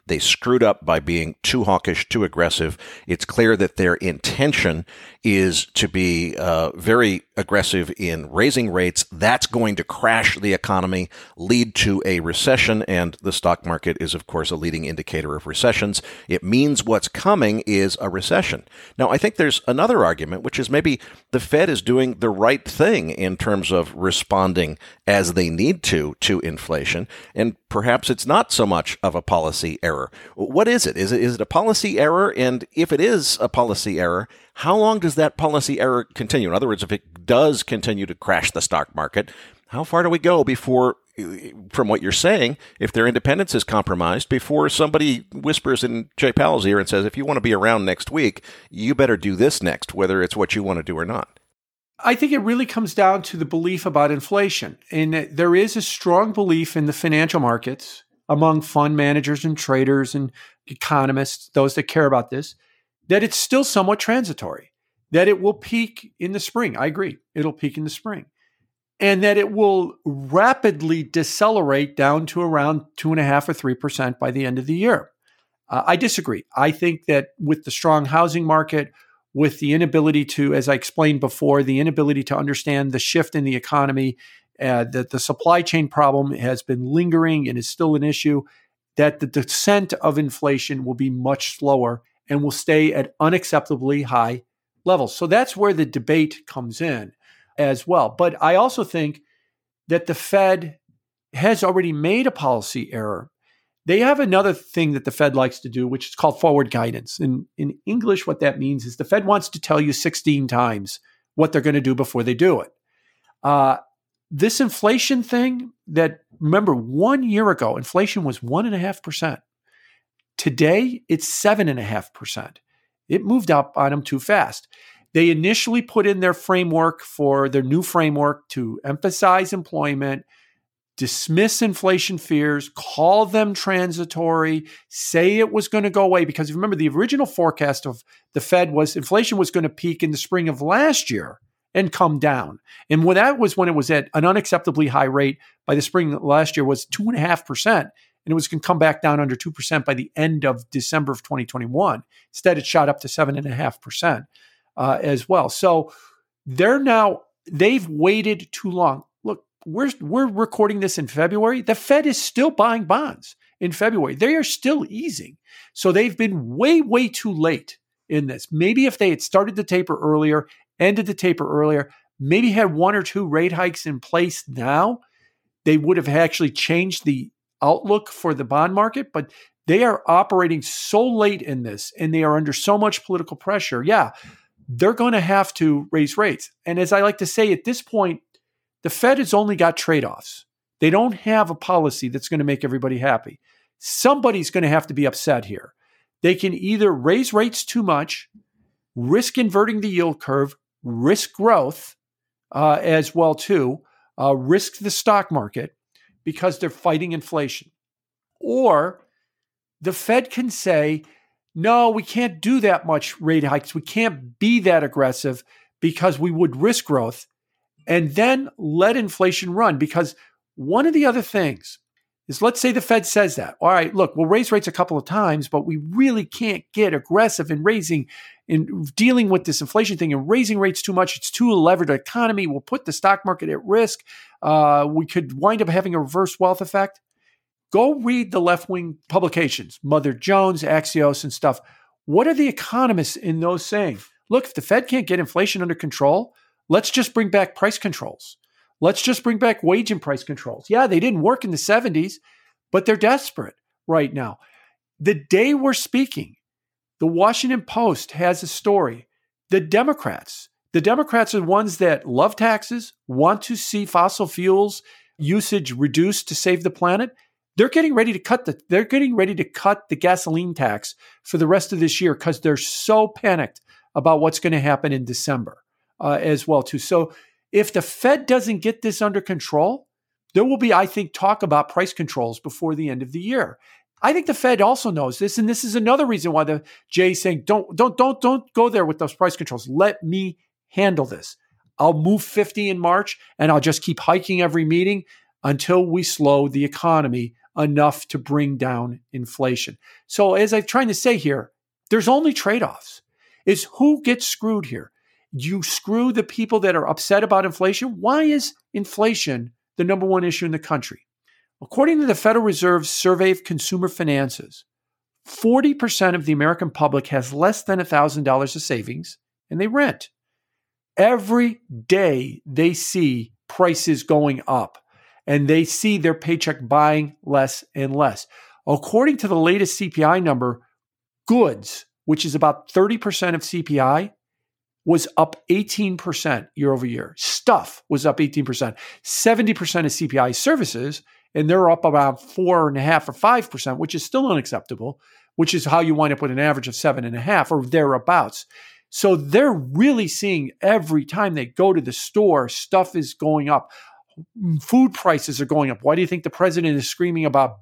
They screwed up by being too hawkish, too aggressive. It's clear that their intention is to be uh, very aggressive in raising rates. That's going to crash the economy, lead to a recession, and the stock market is, of course, a leading indicator of recessions. It means what's coming is a recession. Now, I think there's another argument, which is maybe the Fed is doing the right thing in terms of responding as they need to to inflation, and perhaps it's not so much of a policy error. What is it? Is it is it a policy error? And if it is a policy error, how long does that policy error continue? In other words, if it does continue to crash the stock market, how far do we go before, from what you're saying, if their independence is compromised, before somebody whispers in Jay Powell's ear and says, if you want to be around next week, you better do this next, whether it's what you want to do or not? I think it really comes down to the belief about inflation. And there is a strong belief in the financial markets among fund managers and traders and economists, those that care about this, that it's still somewhat transitory, that it will peak in the spring. I agree. It'll peak in the spring. And that it will rapidly decelerate down to around two and a half or three percent by the end of the year. Uh, I disagree. I think that with the strong housing market, with the inability to, as I explained before, the inability to understand the shift in the economy, uh, that the supply chain problem has been lingering and is still an issue, that the descent of inflation will be much slower and will stay at unacceptably high levels. So that's where the debate comes in as well. But I also think that the Fed has already made a policy error. They have another thing that the Fed likes to do, which is called forward guidance. And in English, what that means is the Fed wants to tell you sixteen times what they're going to do before they do it. Uh, this inflation thing that, remember, one year ago, inflation was one point five percent. Today, it's seven point five percent. It moved up on them too fast. They initially put in their framework for their new framework to emphasize employment, dismiss inflation fears, call them transitory, say it was going to go away. Because remember, the original forecast of the Fed was inflation was going to peak in the spring of last year and come down. And when that was when it was at an unacceptably high rate by the spring of last year was two point five percent. And it was going to come back down under two percent by the end of December of twenty twenty-one. Instead, it shot up to seven point five percent uh, as well. So they're now, they've waited too long. Look, we're, we're recording this in February. The Fed is still buying bonds in February. They are still easing. So they've been way, way too late in this. Maybe if they had started the taper earlier, ended the taper earlier, maybe had one or two rate hikes in place now, they would have actually changed the outlook for the bond market. But they are operating so late in this and they are under so much political pressure. Yeah, they're going to have to raise rates. And as I like to say, at this point, the Fed has only got trade-offs. They don't have a policy that's going to make everybody happy. Somebody's going to have to be upset here. They can either raise rates too much, risk inverting the yield curve, risk growth uh, as well too, uh, risk the stock market because they're fighting inflation. Or the Fed can say, no, we can't do that much rate hikes. We can't be that aggressive because we would risk growth, and then let inflation run. Because one of the other things is, let's say the Fed says that, all right, look, we'll raise rates a couple of times, but we really can't get aggressive in raising, in dealing with this inflation thing and raising rates too much. It's too levered economy. We'll put the stock market at risk. Uh, we could wind up having a reverse wealth effect. Go read the left-wing publications, Mother Jones, Axios, and stuff. What are the economists in those saying? Look, if the Fed can't get inflation under control, let's just bring back price controls. Let's just bring back wage and price controls. Yeah, they didn't work in the seventies, but they're desperate right now. The day we're speaking, the Washington Post has a story. The Democrats, the Democrats are the ones that love taxes, want to see fossil fuels usage reduced to save the planet. They're getting ready to cut the they're getting ready to cut the gasoline tax for the rest of this year because they're so panicked about what's going to happen in December uh, as well too. So if the Fed doesn't get this under control, there will be, I think, talk about price controls before the end of the year. I think the Fed also knows this, and this is another reason why the Jay is saying, don't don't don't don't go there with those price controls. Let me handle this. I'll move fifty in March, and I'll just keep hiking every meeting until we slow the economy enough to bring down inflation. So as I'm trying to say here, there's only trade-offs. Is who gets screwed here? You screw the people that are upset about inflation. Why is inflation the number one issue in the country? According to the Federal Reserve's Survey of Consumer Finances, forty percent of the American public has less than one thousand dollars of savings, and they rent. Every day they see prices going up, and they see their paycheck buying less and less. According to the latest C P I number, goods, which is about thirty percent of C P I, was up eighteen percent year over year. Stuff was up eighteen percent. seventy percent of C P I services, and they're up about four and a half or five percent, which is still unacceptable, which is how you wind up with an average of seven and a half or thereabouts. So they're really seeing every time they go to the store, stuff is going up. Food prices are going up. Why do you think the president is screaming about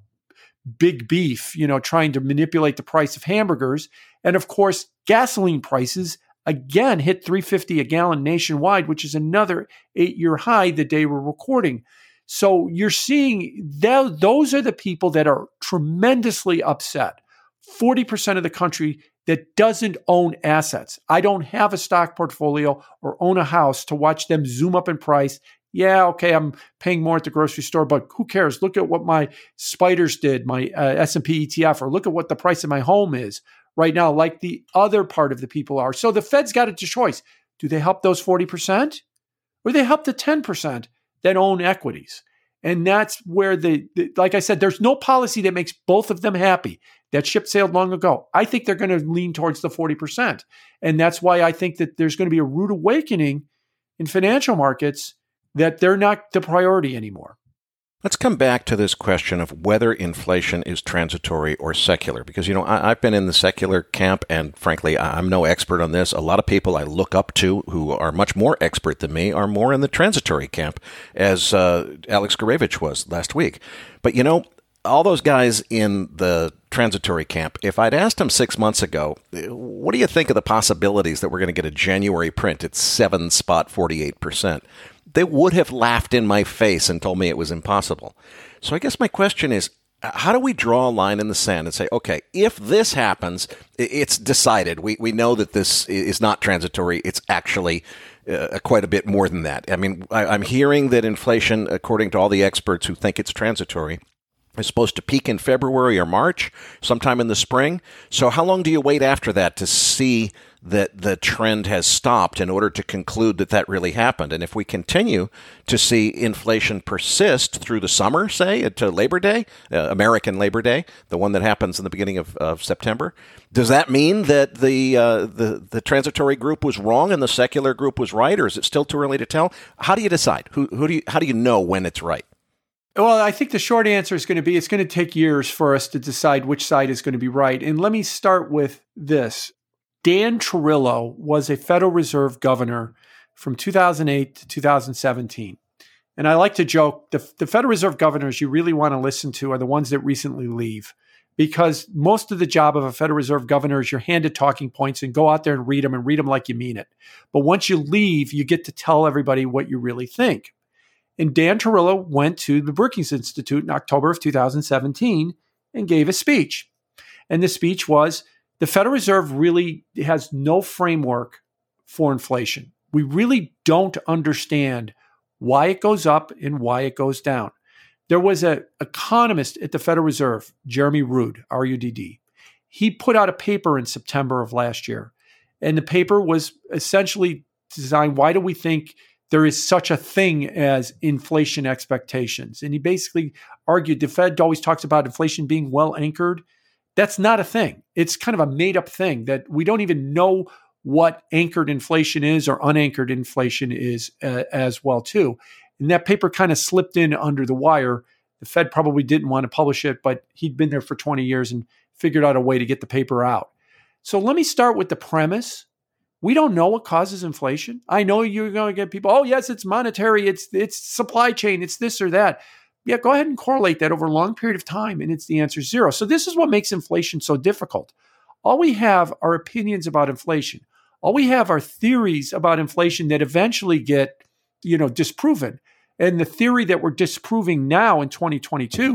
big beef, you know, trying to manipulate the price of hamburgers? And of course, gasoline prices again hit three dollars and fifty cents a gallon nationwide, which is another eight-year high the day we're recording. So you're seeing that those are the people that are tremendously upset. forty percent of the country that doesn't own assets. I don't have a stock portfolio or own a house to watch them zoom up in price. Yeah, okay, I'm paying more at the grocery store, but who cares? Look at what my spiders did, my uh, S and P E T F, or look at what the price of my home is right now, like the other part of the people are. So the Fed's got a choice. Do they help those forty percent? Or do they help the ten percent that own equities? And that's where the, the, like I said, there's no policy that makes both of them happy. That ship sailed long ago. I think they're going to lean towards the forty percent. And that's why I think that there's going to be a rude awakening in financial markets that they're not the priority anymore. Let's come back to this question of whether inflation is transitory or secular, because, you know, I, I've been in the secular camp, and frankly, I'm no expert on this. A lot of people I look up to who are much more expert than me are more in the transitory camp, as uh, Alex Gorevich was last week. But, you know, all those guys in the transitory camp, if I'd asked them six months ago, what do you think of the possibilities that we're going to get a January print at seven spot forty-eight percent? They would have laughed in my face and told me it was impossible. So I guess my question is, how do we draw a line in the sand and say, okay, if this happens, it's decided. We we know that this is not transitory. It's actually uh, quite a bit more than that. I mean, I, I'm hearing that inflation, according to all the experts who think it's transitory, is supposed to peak in February or March, sometime in the spring. So how long do you wait after that to see that the trend has stopped in order to conclude that that really happened? And if we continue to see inflation persist through the summer, say, to Labor Day, uh, American Labor Day, the one that happens in the beginning of, of September, does that mean that the, uh, the the transitory group was wrong and the secular group was right, or is it still too early to tell? How do you decide? Who, who do you, how do you know when it's right? Well, I think the short answer is going to be it's going to take years for us to decide which side is going to be right. And let me start with this. Dan Trujillo was a Federal Reserve governor from two thousand eight to two thousand seventeen. And I like to joke, the, the Federal Reserve governors you really want to listen to are the ones that recently leave, because most of the job of a Federal Reserve governor is you're handed talking points and go out there and read them and read them like you mean it. But once you leave, you get to tell everybody what you really think. And Dan Trujillo went to the Brookings Institute in October of two thousand seventeen and gave a speech. And the speech was, the Federal Reserve really has no framework for inflation. We really don't understand why it goes up and why it goes down. There was an economist at the Federal Reserve, Jeremy Rudd, R U D D. He put out a paper in September of last year. And the paper was essentially designed, why do we think there is such a thing as inflation expectations? And he basically argued the Fed always talks about inflation being well anchored. That's not a thing. It's kind of a made up thing that we don't even know what anchored inflation is or unanchored inflation is uh, as well too. And that paper kind of slipped in under the wire. The Fed probably didn't want to publish it, but he'd been there for twenty years and figured out a way to get the paper out. So let me start with the premise. We don't know what causes inflation. I know you're going to get people, oh, yes, it's monetary, it's it's supply chain, it's this or that. Yeah, go ahead and correlate that over a long period of time, and it's the answer zero. So this is what makes inflation so difficult. All we have are opinions about inflation. All we have are theories about inflation that eventually get, you know, disproven. And the theory that we're disproving now in twenty twenty-two is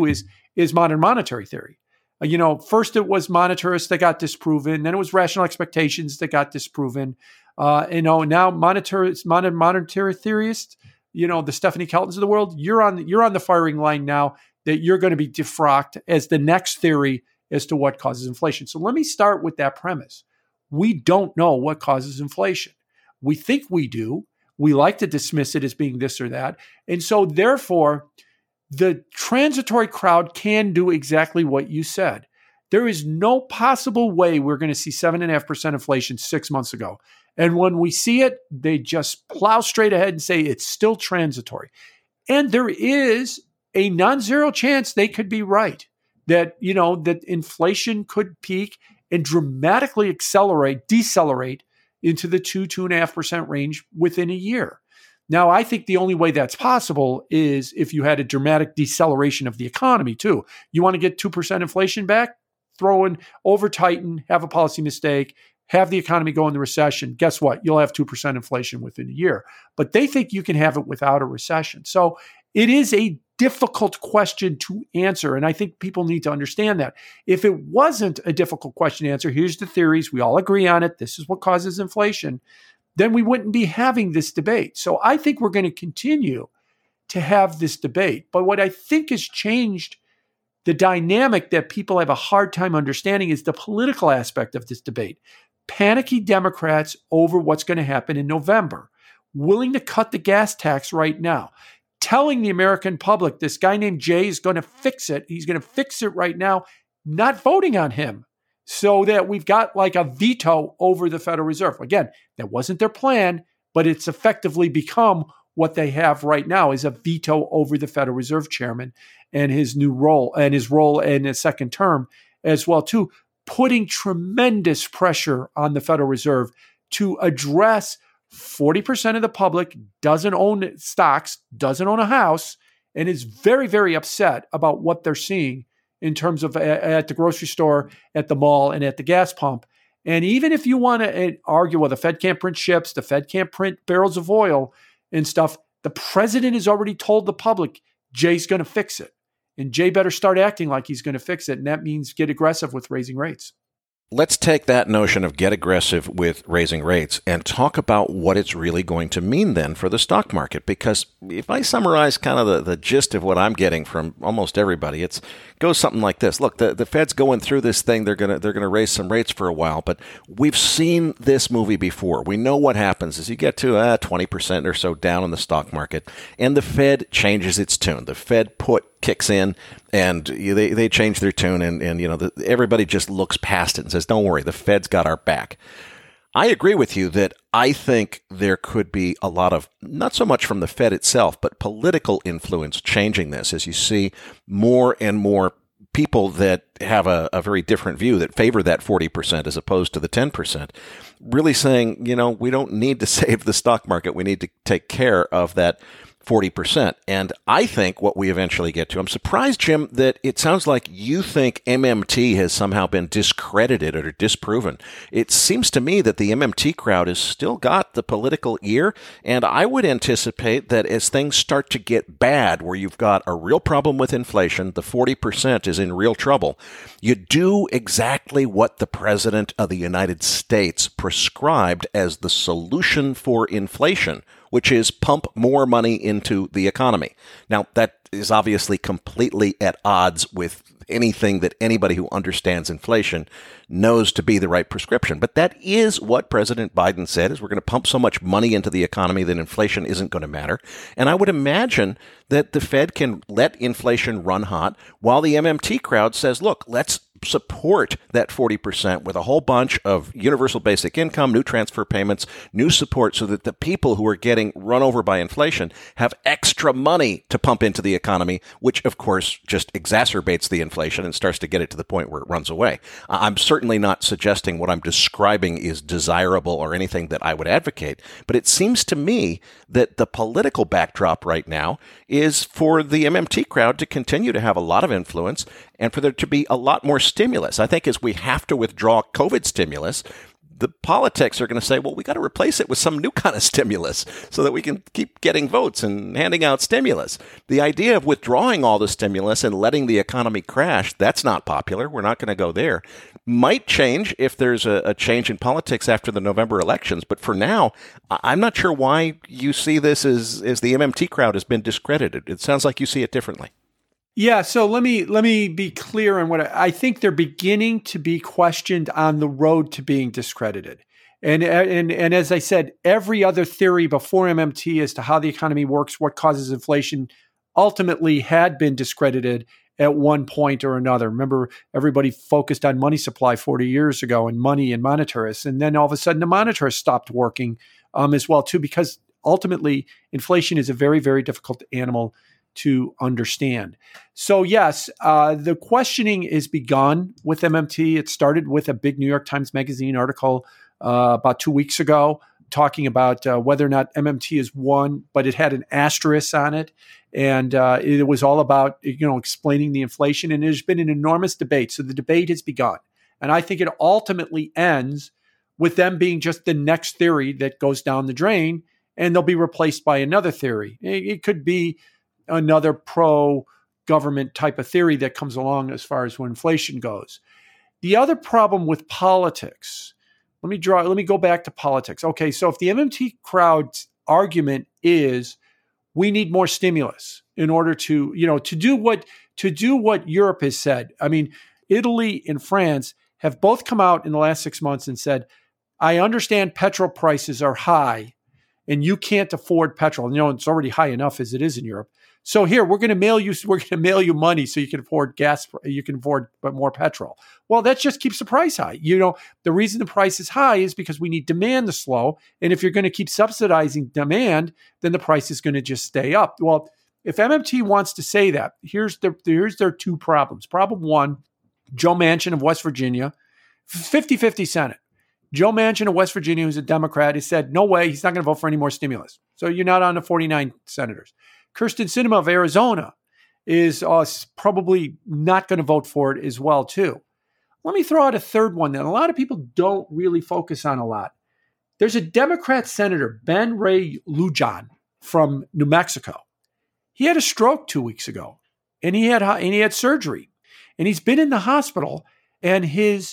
is modern monetary theory. Uh, you know, first it was monetarists that got disproven, then it was rational expectations that got disproven. Uh, you know, now monetary modern monetary theorists, you know, the Stephanie Keltons of the world, you're on you're on the firing line now that you're going to be defrocked as the next theory as to what causes inflation. So let me start with that premise. We don't know what causes inflation. We think we do. We like to dismiss it as being this or that. And so therefore, the transitory crowd can do exactly what you said. There is no possible way we're going to see seven point five percent inflation six months ago. And when we see it, they just plow straight ahead and say it's still transitory. And there is a non-zero chance they could be right, that, you know, that inflation could peak and dramatically accelerate, decelerate into the two, two and a half percent range within a year. Now, I think the only way that's possible is if you had a dramatic deceleration of the economy too. You want to get two percent inflation back? Throw in, over tighten, have a policy mistake, have the economy go into recession. Guess what? You'll have two percent inflation within a year. But they think you can have it without a recession. So it is a difficult question to answer. And I think people need to understand that. If it wasn't a difficult question to answer, here's the theories. We all agree on it. This is what causes inflation. Then we wouldn't be having this debate. So I think we're going to continue to have this debate. But what I think has changed the dynamic that people have a hard time understanding is the political aspect of this debate. Panicky Democrats over what's going to happen in November, willing to cut the gas tax right now, telling the American public this guy named Jay is going to fix it. He's going to fix it right now, not voting on him, so that we've got like a veto over the Federal Reserve. Again, that wasn't their plan, but it's effectively become what they have right now, is a veto over the Federal Reserve Chairman and his new role and his role in a second term as well, too, putting tremendous pressure on the Federal Reserve to address forty percent of the public doesn't own stocks, doesn't own a house, and is very, very upset about what they're seeing in terms of at the grocery store, at the mall, and at the gas pump. And even if you want to argue, well, the Fed can't print ships, the Fed can't print barrels of oil and stuff, the president has already told the public Jay's going to fix it. And Jay better start acting like he's going to fix it. And that means get aggressive with raising rates. Let's take that notion of get aggressive with raising rates and talk about what it's really going to mean then for the stock market. Because if I summarize kind of the, the gist of what I'm getting from almost everybody, it's goes something like this. Look, the, the Fed's going through this thing. They're gonna they're gonna raise some rates for a while, but we've seen this movie before. We know what happens is you get to uh, twenty percent or so down in the stock market, and the Fed changes its tune. The Fed put kicks in, and they they change their tune, and, and you know the, everybody just looks past it and says, don't worry, the Fed's got our back. I agree with you that I think there could be a lot of, not so much from the Fed itself, but political influence changing this as you see more and more people that have a, a very different view that favor that forty percent as opposed to the ten percent, really saying, you know, we don't need to save the stock market. We need to take care of that forty percent. And I think what we eventually get to, I'm surprised, Jim, that it sounds like you think M M T has somehow been discredited or disproven. It seems to me that the M M T crowd has still got the political ear, and I would anticipate that as things start to get bad, where you've got a real problem with inflation, the forty percent is in real trouble, you do exactly what the President of the United States prescribed as the solution for inflation, which is pump more money into the economy. Now, that is obviously completely at odds with anything that anybody who understands inflation knows to be the right prescription. But that is what President Biden said, is we're going to pump so much money into the economy that inflation isn't going to matter. And I would imagine that the Fed can let inflation run hot while the M M T crowd says, look, let's support that forty percent with a whole bunch of universal basic income, new transfer payments, new support, so that the people who are getting run over by inflation have extra money to pump into the economy, which of course just exacerbates the inflation and starts to get it to the point where it runs away. I'm certainly not suggesting what I'm describing is desirable or anything that I would advocate, but it seems to me that the political backdrop right now is for the M M T crowd to continue to have a lot of influence and for there to be a lot more stimulus. I think as we have to withdraw COVID stimulus, the politics are going to say, well, we got to replace it with some new kind of stimulus so that we can keep getting votes and handing out stimulus. The idea of withdrawing all the stimulus and letting the economy crash, that's not popular. We're not going to go there. Might change if there's a, a change in politics after the November elections. But for now, I'm not sure why you see this as, as the M M T crowd has been discredited. It sounds like you see it differently. Yeah, so let me let me be clear on what I, I think they're beginning to be questioned on the road to being discredited. And, and, and as I said, every other theory before M M T as to how the economy works, what causes inflation, ultimately had been discredited at one point or another. Remember, everybody focused on money supply forty years ago and money and monetarists. And then all of a sudden, the monetarists stopped working um, as well, too, because ultimately, inflation is a very, very difficult animal to understand. So yes, uh, the questioning is begun with M M T. It started with a big New York Times Magazine article uh, about two weeks ago talking about uh, whether or not M M T is one, but it had an asterisk on it. And uh, it was all about, you know, explaining the inflation. And there's been an enormous debate. So the debate has begun. And I think it ultimately ends with them being just the next theory that goes down the drain, and they'll be replaced by another theory. It, it could be another pro-government type of theory that comes along as far as when inflation goes. The other problem with politics, let me draw, let me go back to politics. Okay, so if the M M T crowd's argument is we need more stimulus in order to, you know, to do what to do what Europe has said. I mean, Italy and France have both come out in the last six months and said, I understand petrol prices are high and you can't afford petrol. You know, it's already high enough as it is in Europe. So here, we're going to mail you, we're going to mail you money so you can afford gas, you can afford more petrol. Well, that just keeps the price high. You know, the reason the price is high is because we need demand to slow. And if you're going to keep subsidizing demand, then the price is going to just stay up. Well, if M M T wants to say that, here's the, here's their two problems. Problem one, Joe Manchin of West Virginia, fifty-fifty Senate. Joe Manchin of West Virginia, who's a Democrat, has said, no way, he's not going to vote for any more stimulus. So you're not on the forty-nine senators. Kyrsten Sinema of Arizona is uh, probably not going to vote for it as well, too. Let me throw out a third one that a lot of people don't really focus on a lot. There's a Democrat senator, Ben Ray Lujan from New Mexico. He had a stroke two weeks ago, and he had and he had surgery, and he's been in the hospital, and his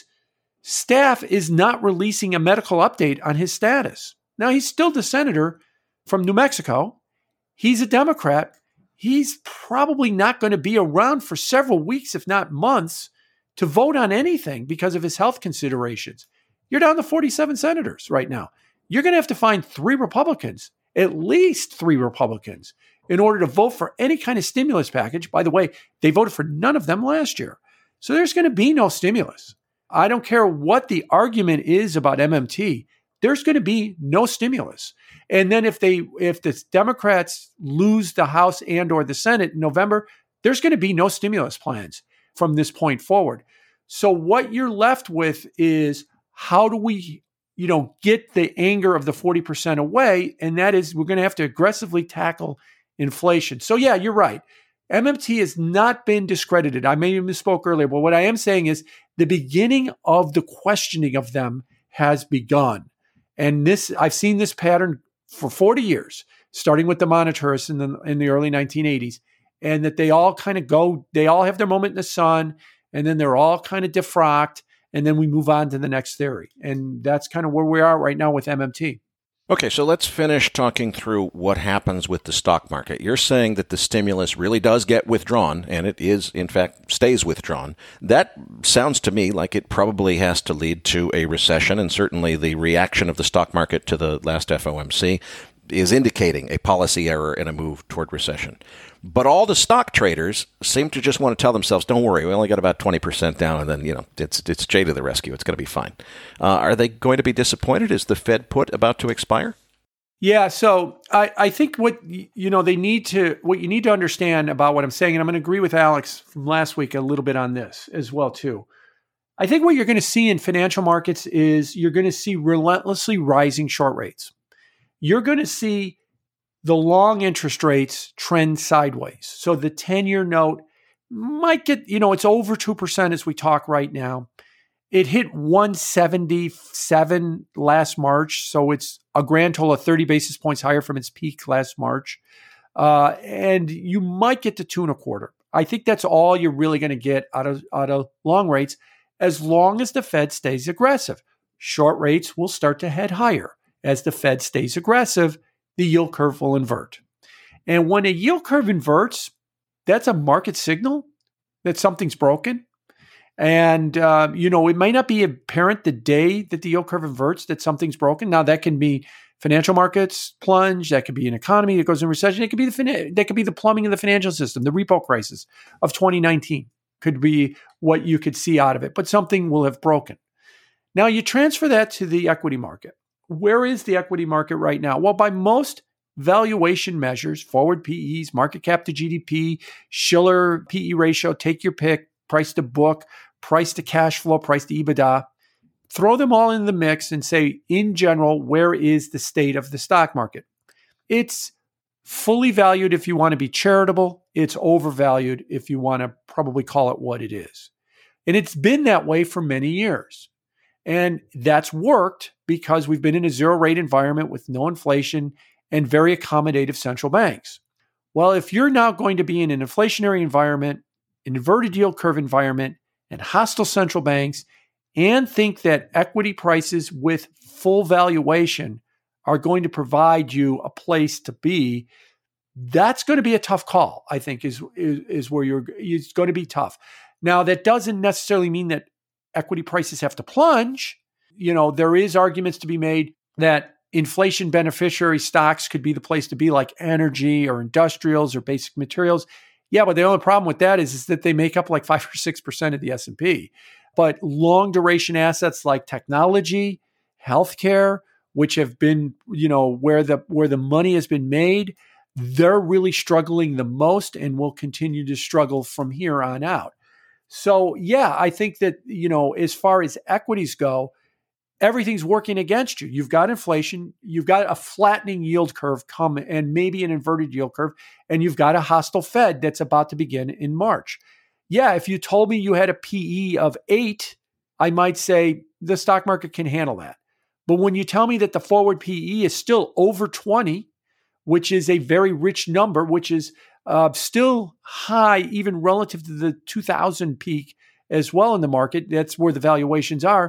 staff is not releasing a medical update on his status. Now, he's still the senator from New Mexico. He's a Democrat. He's probably not going to be around for several weeks, if not months, to vote on anything because of his health considerations. You're down to forty-seven senators right now. You're going to have to find three Republicans, at least three Republicans, in order to vote for any kind of stimulus package. By the way, they voted for none of them last year. So there's going to be no stimulus. I don't care what the argument is about M M T. There's going to be no stimulus. And then if they, if the Democrats lose the House and or the Senate in November, there's going to be no stimulus plans from this point forward. So what you're left with is how do we, you know, get the anger of the forty percent away? And that is, we're going to have to aggressively tackle inflation. So yeah, you're right. M M T has not been discredited. I may have misspoke earlier, but what I am saying is the beginning of the questioning of them has begun. And this, I've seen this pattern for forty years, starting with the monetarists in the, in the early nineteen eighties, and that they all kind of go, they all have their moment in the sun, and then they're all kind of defrocked, and then we move on to the next theory. And that's kind of where we are right now with M M T. Okay, so let's finish talking through what happens with the stock market. You're saying that the stimulus really does get withdrawn, and it is, in fact, stays withdrawn. That sounds to me like it probably has to lead to a recession, and certainly the reaction of the stock market to the last F O M C is indicating a policy error and a move toward recession. But all the stock traders seem to just want to tell themselves, don't worry, we only got about twenty percent down, and then, you know, it's it's Jay to the rescue. It's going to be fine. Uh, are they going to be disappointed? Is the Fed put about to expire? Yeah, so I, I think what, you know, they need to, what you need to understand about what I'm saying, and I'm going to agree with Alex from last week a little bit on this as well, too. I think what you're going to see in financial markets is you're going to see relentlessly rising short rates. You're going to see the long interest rates trend sideways. So the ten-year note might get, you know, it's over two percent as we talk right now. It hit one seventy-seven last March, so it's a grand total of thirty basis points higher from its peak last March. Uh, and you might get to two and a quarter. I think that's all you're really going to get out of out of long rates, as long as the Fed stays aggressive. Short rates will start to head higher. As the Fed stays aggressive, the yield curve will invert. And when a yield curve inverts, that's a market signal that something's broken. And, uh, you know, it might not be apparent the day that the yield curve inverts that something's broken. Now, that can be financial markets plunge. That could be an economy that goes in recession. It could be the fin- that could be the plumbing of the financial system. The repo crisis of twenty nineteen could be what you could see out of it. But something will have broken. Now, you transfer that to the equity market. Where is the equity market right now? Well, by most valuation measures, forward P Es, market cap to G D P, Shiller P E ratio, take your pick, price to book, price to cash flow, price to EBITDA, throw them all in the mix and say, in general, where is the state of the stock market? It's fully valued if you want to be charitable. It's overvalued if you want to probably call it what it is. And it's been that way for many years. And that's worked because we've been in a zero rate environment with no inflation and very accommodative central banks. Well, if you're now going to be in an inflationary environment, an inverted yield curve environment, and hostile central banks, and think that equity prices with full valuation are going to provide you a place to be, that's going to be a tough call, I think, is, is, is where you're, it's going to be tough. Now, that doesn't necessarily mean that equity prices have to plunge. You know, there is arguments to be made that inflation beneficiary stocks could be the place to be, like energy or industrials or basic materials. Yeah, but the only problem with that is, is that they make up like five or six percent of the S and P. But long duration assets like technology, healthcare, which have been, you know, where the where the money has been made, they're really struggling the most and will continue to struggle from here on out. So, yeah, I think that, you know, as far as equities go, everything's working against you. You've got inflation, you've got a flattening yield curve come and maybe an inverted yield curve, and you've got a hostile Fed that's about to begin in March. Yeah, if you told me you had a P E of eight, I might say the stock market can handle that. But when you tell me that the forward P E is still over twenty, which is a very rich number, which is uh, still high even relative to the two thousand peak as well in the market, that's where the valuations are.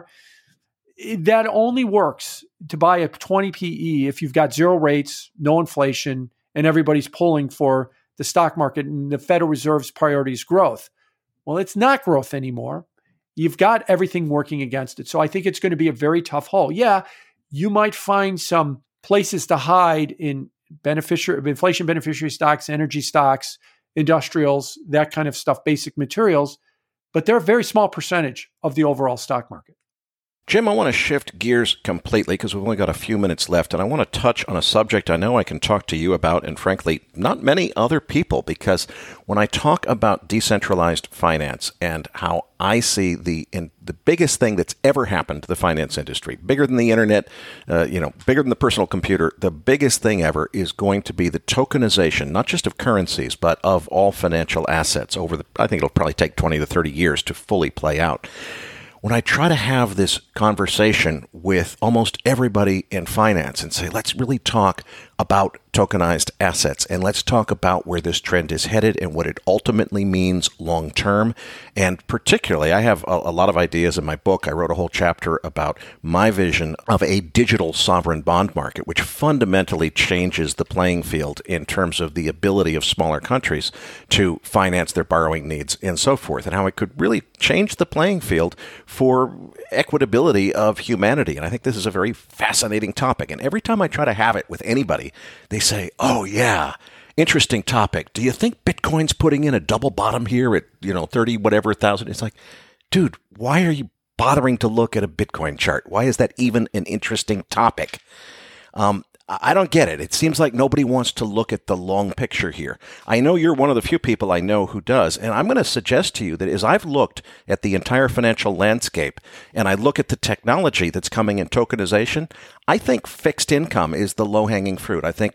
That only works to buy a twenty P E if you've got zero rates, no inflation, and everybody's pulling for the stock market and the Federal Reserve's priority is growth. Well, it's not growth anymore. You've got everything working against it. So I think it's going to be a very tough haul. Yeah, you might find some places to hide in beneficiary, inflation beneficiary stocks, energy stocks, industrials, that kind of stuff, basic materials, but they're a very small percentage of the overall stock market. Jim, I want to shift gears completely because we've only got a few minutes left, and I want to touch on a subject I know I can talk to you about, and frankly, not many other people, because when I talk about decentralized finance and how I see the in, the biggest thing that's ever happened to the finance industry, bigger than the internet, uh, you know, bigger than the personal computer, the biggest thing ever is going to be the tokenization, not just of currencies, but of all financial assets over the, I think it'll probably take twenty to thirty years to fully play out. When I try to have this conversation with almost everybody in finance and say, let's really talk about tokenized assets and let's talk about where this trend is headed and what it ultimately means long term. And particularly, I have a, a lot of ideas in my book. I wrote a whole chapter about my vision of a digital sovereign bond market, which fundamentally changes the playing field in terms of the ability of smaller countries to finance their borrowing needs and so forth, and how it could really change the playing field for equitability of humanity. And I think this is a very fascinating topic. And every time I try to have it with anybody, they say, oh, yeah, interesting topic. Do you think Bitcoin's putting in a double bottom here at, you know, thirty whatever thousand? It's like, dude, why are you bothering to look at a Bitcoin chart? Why is that even an interesting topic? Um, I don't get it. It seems like nobody wants to look at the long picture here. I know you're one of the few people I know who does, and I'm going to suggest to you that as I've looked at the entire financial landscape and I look at the technology that's coming in tokenization, I think fixed income is the low-hanging fruit. I think that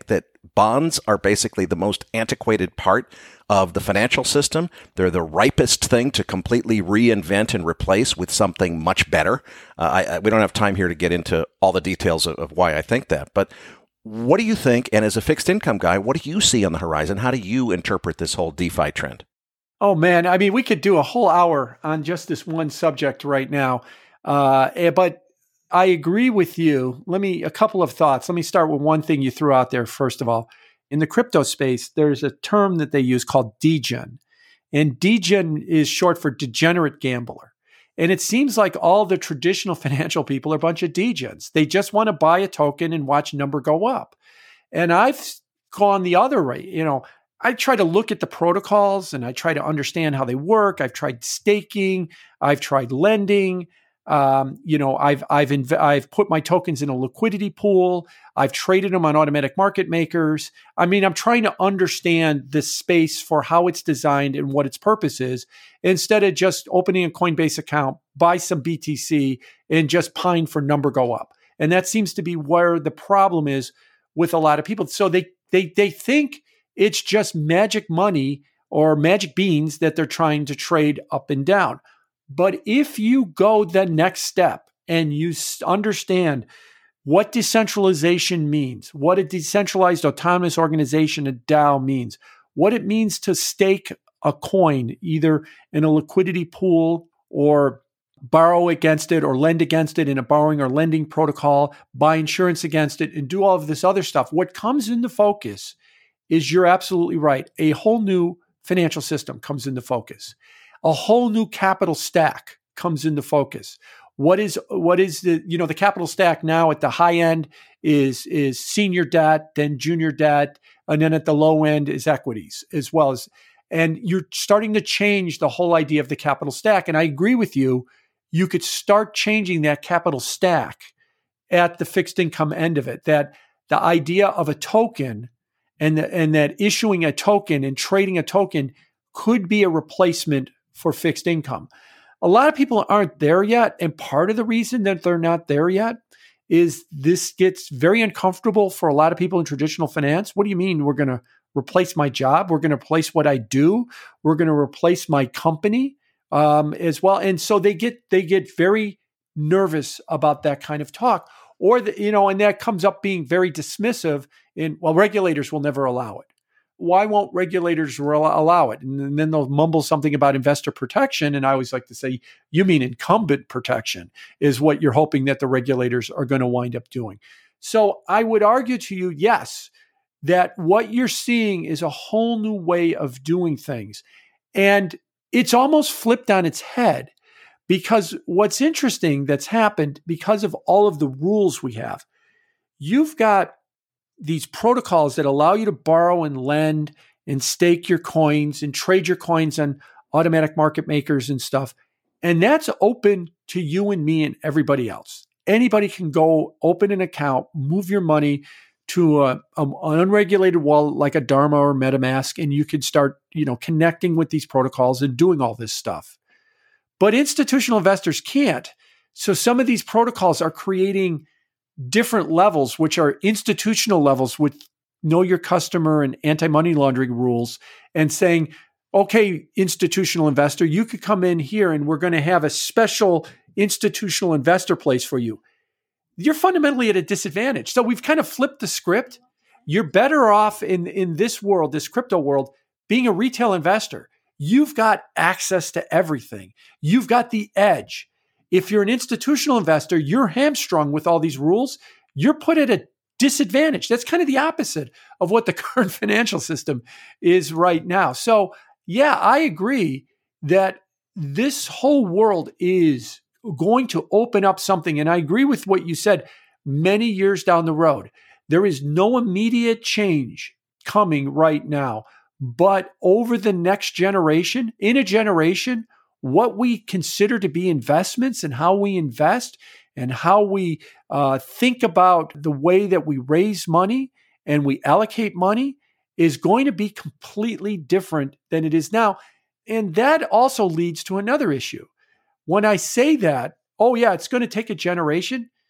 bonds are basically the most antiquated part of the financial system. They're the ripest thing to completely reinvent and replace with something much better. Uh, I, I, we don't have time here to get into all the details of, of why I think that, but what do you think? And as a fixed income guy, what do you see on the horizon? How do you interpret this whole DeFi trend? Oh, man. I mean, we could do a whole hour on just this one subject right now. Uh, but I agree with you. Let me, a couple of thoughts. Let me start with one thing you threw out there, first of all. In the crypto space, there's a term that they use called degen. And degen is short for degenerate gambler. And it seems like all the traditional financial people are a bunch of degens. They just want to buy a token and watch number go up. And I've gone the other way. You know, I try to look at the protocols and I try to understand how they work. I've tried staking. I've tried lending. Um, you know, I've I've inv- I've put my tokens in a liquidity pool. I've traded them on automatic market makers. I mean, I'm trying to understand this space for how it's designed and what its purpose is, instead of just opening a Coinbase account, buy some B T C, and just pine for number go up. And that seems to be where the problem is with a lot of people. So they they they think it's just magic money or magic beans that they're trying to trade up and down. But if you go the next step and you understand what decentralization means, what a decentralized autonomous organization, a DAO, means, what it means to stake a coin, either in a liquidity pool or borrow against it or lend against it in a borrowing or lending protocol, buy insurance against it, and do all of this other stuff, what comes into focus is, you're absolutely right, a whole new financial system comes into focus. A whole new capital stack comes into focus. What is what is the you know the capital stack now at the high end is is senior debt, then junior debt, and then at the low end is equities as well as. And you're starting to change the whole idea of the capital stack. And I agree with you. You could start changing that capital stack at the fixed income end of it. That the idea of a token and the, and that issuing a token and trading a token could be a replacement for fixed income. A lot of people aren't there yet. And part of the reason that they're not there yet is this gets very uncomfortable for a lot of people in traditional finance. What do you mean we're going to replace my job? We're going to replace what I do. We're going to replace my company um, as well. And so they get they get very nervous about that kind of talk. Or, the, you know, and that comes up being very dismissive in, well, regulators will never allow it. Why won't regulators allow it? And then they'll mumble something about investor protection. And I always like to say, you mean incumbent protection is what you're hoping that the regulators are going to wind up doing. So I would argue to you, yes, that what you're seeing is a whole new way of doing things. And it's almost flipped on its head, because what's interesting that's happened because of all of the rules we have, you've got these protocols that allow you to borrow and lend and stake your coins and trade your coins on automatic market makers and stuff. And that's open to you and me and everybody else. Anybody can go open an account, move your money to a, a, an unregulated wallet like a Dharma or MetaMask, and you can start, you know, connecting with these protocols and doing all this stuff. But institutional investors can't. So some of these protocols are creating different levels, which are institutional levels with know your customer and anti-money laundering rules, and saying, okay, institutional investor, you could come in here and we're going to have a special institutional investor place for you. You're fundamentally at a disadvantage. So we've kind of flipped the script. You're better off in, in this world, this crypto world, being a retail investor. You've got access to everything. You've got the edge. If you're an institutional investor, you're hamstrung with all these rules. You're put at a disadvantage. That's kind of the opposite of what the current financial system is right now. So, yeah, I agree that this whole world is going to open up something. And I agree with what you said many years down the road. There is no immediate change coming right now. But over the next generation, in a generation, what we consider to be investments and how we invest and how we uh, think about the way that we raise money and we allocate money is going to be completely different than it is now. And that also leads to another issue. When I say that, oh yeah, it's going to take a generation.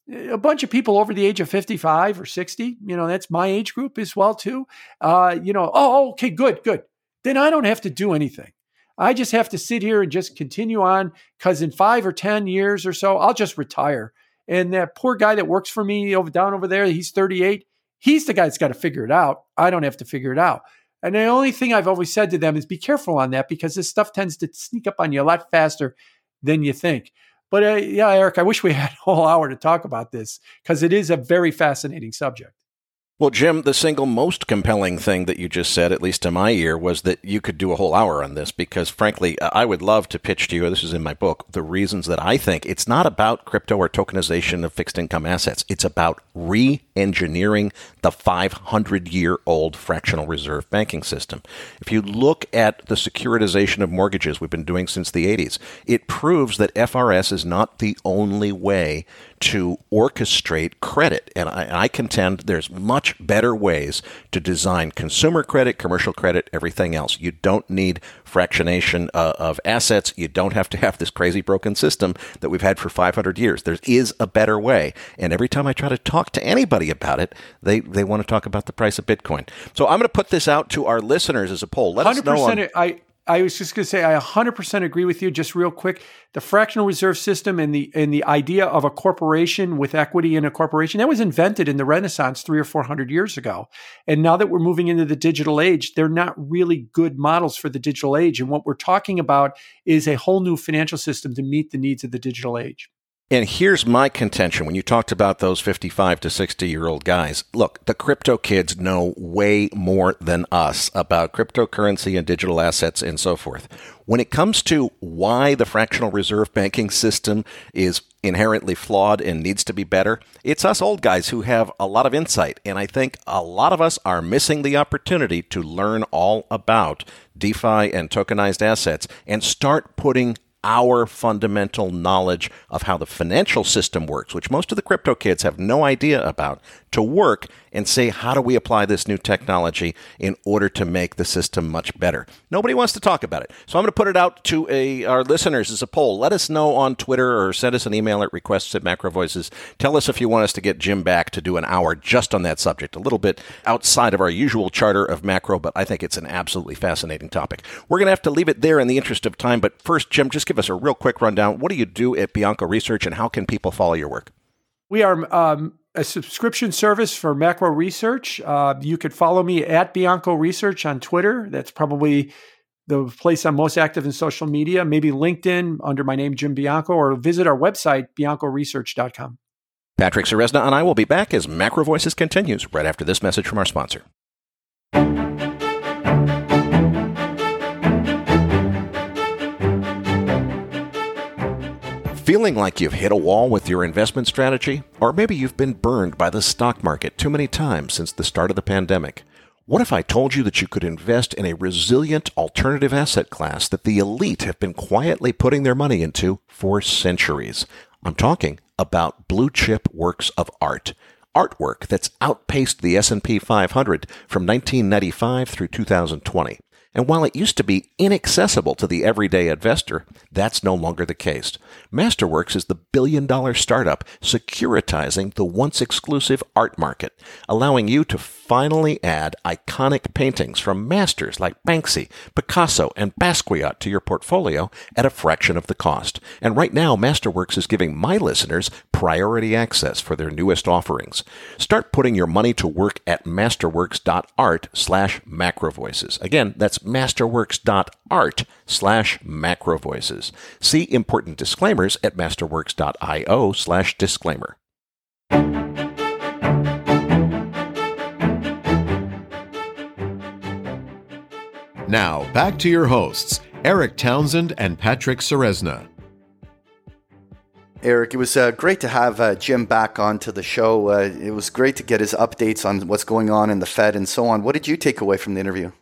a bunch of people over the age of fifty-five or sixty, you know, that's my age group as well too. Uh, you know, oh, okay, good, good. Then I don't have to do anything. I just have to sit here and just continue on because in five or ten years or so, I'll just retire. And that poor guy that works for me over down over there, he's thirty-eight. He's the guy that's got to figure it out. I don't have to figure it out. And the only thing I've always said to them is be careful on that because this stuff tends to sneak up on you a lot faster than you think. But uh, yeah, Eric, I wish we had a whole hour to talk about this because it is a very fascinating subject. Well, Jim, the single most compelling thing that you just said, at least to my ear, was that you could do a whole hour on this because, frankly, I would love to pitch to you, this is in my book, the reasons that I think it's not about crypto or tokenization of fixed income assets. It's about re-engineering the five hundred year old fractional reserve banking system. If you look at the securitization of mortgages we've been doing since the eighties, it proves that F R S is not the only way to orchestrate credit. And I, I contend there's much better ways to design consumer credit, commercial credit, everything else. You don't need fractionation uh, of assets. You don't have to have this crazy broken system that we've had for five hundred years. There is a better way. And every time I try to talk to anybody about it, they, they want to talk about the price of Bitcoin. So I'm going to put this out to our listeners as a poll. Let us know. On- I, I was just going to say, I one hundred percent agree with you. Just real quick, the fractional reserve system and the and the idea of a corporation with equity in a corporation, that was invented in the Renaissance three or four hundred years ago. And now that we're moving into the digital age, they're not really good models for the digital age. And what we're talking about is a whole new financial system to meet the needs of the digital age. And here's my contention. When you talked about those fifty-five to sixty-year-old guys, look, the crypto kids know way more than us about cryptocurrency and digital assets and so forth. When it comes to why the fractional reserve banking system is inherently flawed and needs to be better, it's us old guys who have a lot of insight. And I think a lot of us are missing the opportunity to learn all about DeFi and tokenized assets and start putting our fundamental knowledge of how the financial system works, which most of the crypto kids have no idea about, to work and say, how do we apply this new technology in order to make the system much better? Nobody wants to talk about it. So I'm going to put it out to a, our listeners as a poll. Let us know on Twitter or send us an email at requests at macro voices. Tell us if you want us to get Jim back to do an hour just on that subject, a little bit outside of our usual charter of macro, but I think it's an absolutely fascinating topic. We're going to have to leave it there in the interest of time. But first, Jim, just give us a real quick rundown. What do you do at Bianco Research and how can people follow your work? We are um, a subscription service for macro research. Uh, you could follow me at Bianco Research on Twitter. That's probably the place I'm most active in social media. Maybe LinkedIn under my name, Jim Bianco, or visit our website, bianco research dot com. Patrick Ceresna and I will be back as Macro Voices continues right after this message from our sponsor. Feeling like you've hit a wall with your investment strategy? Or maybe you've been burned by the stock market too many times since the start of the pandemic. What if I told you that you could invest in a resilient alternative asset class that the elite have been quietly putting their money into for centuries? I'm talking about blue chip works of art. Artwork that's outpaced the S and P five hundred from nineteen ninety-five through two thousand twenty. And while it used to be inaccessible to the everyday investor, that's no longer the case. Masterworks is the billion-dollar startup securitizing the once-exclusive art market, allowing you to finally add iconic paintings from masters like Banksy, Picasso, and Basquiat to your portfolio at a fraction of the cost. And right now, Masterworks is giving my listeners priority access for their newest offerings. Start putting your money to work at masterworks.art slash macrovoices. Again, that's masterworks.art slash macrovoices. See important disclaimers at masterworks.io slash disclaimer. Now, back to your hosts, Eric Townsend and Patrick Ceresna. Eric, it was uh, great to have uh, Jim back onto the show. Uh, it was great to get his updates on what's going on in the Fed and so on. What did you take away from the interview?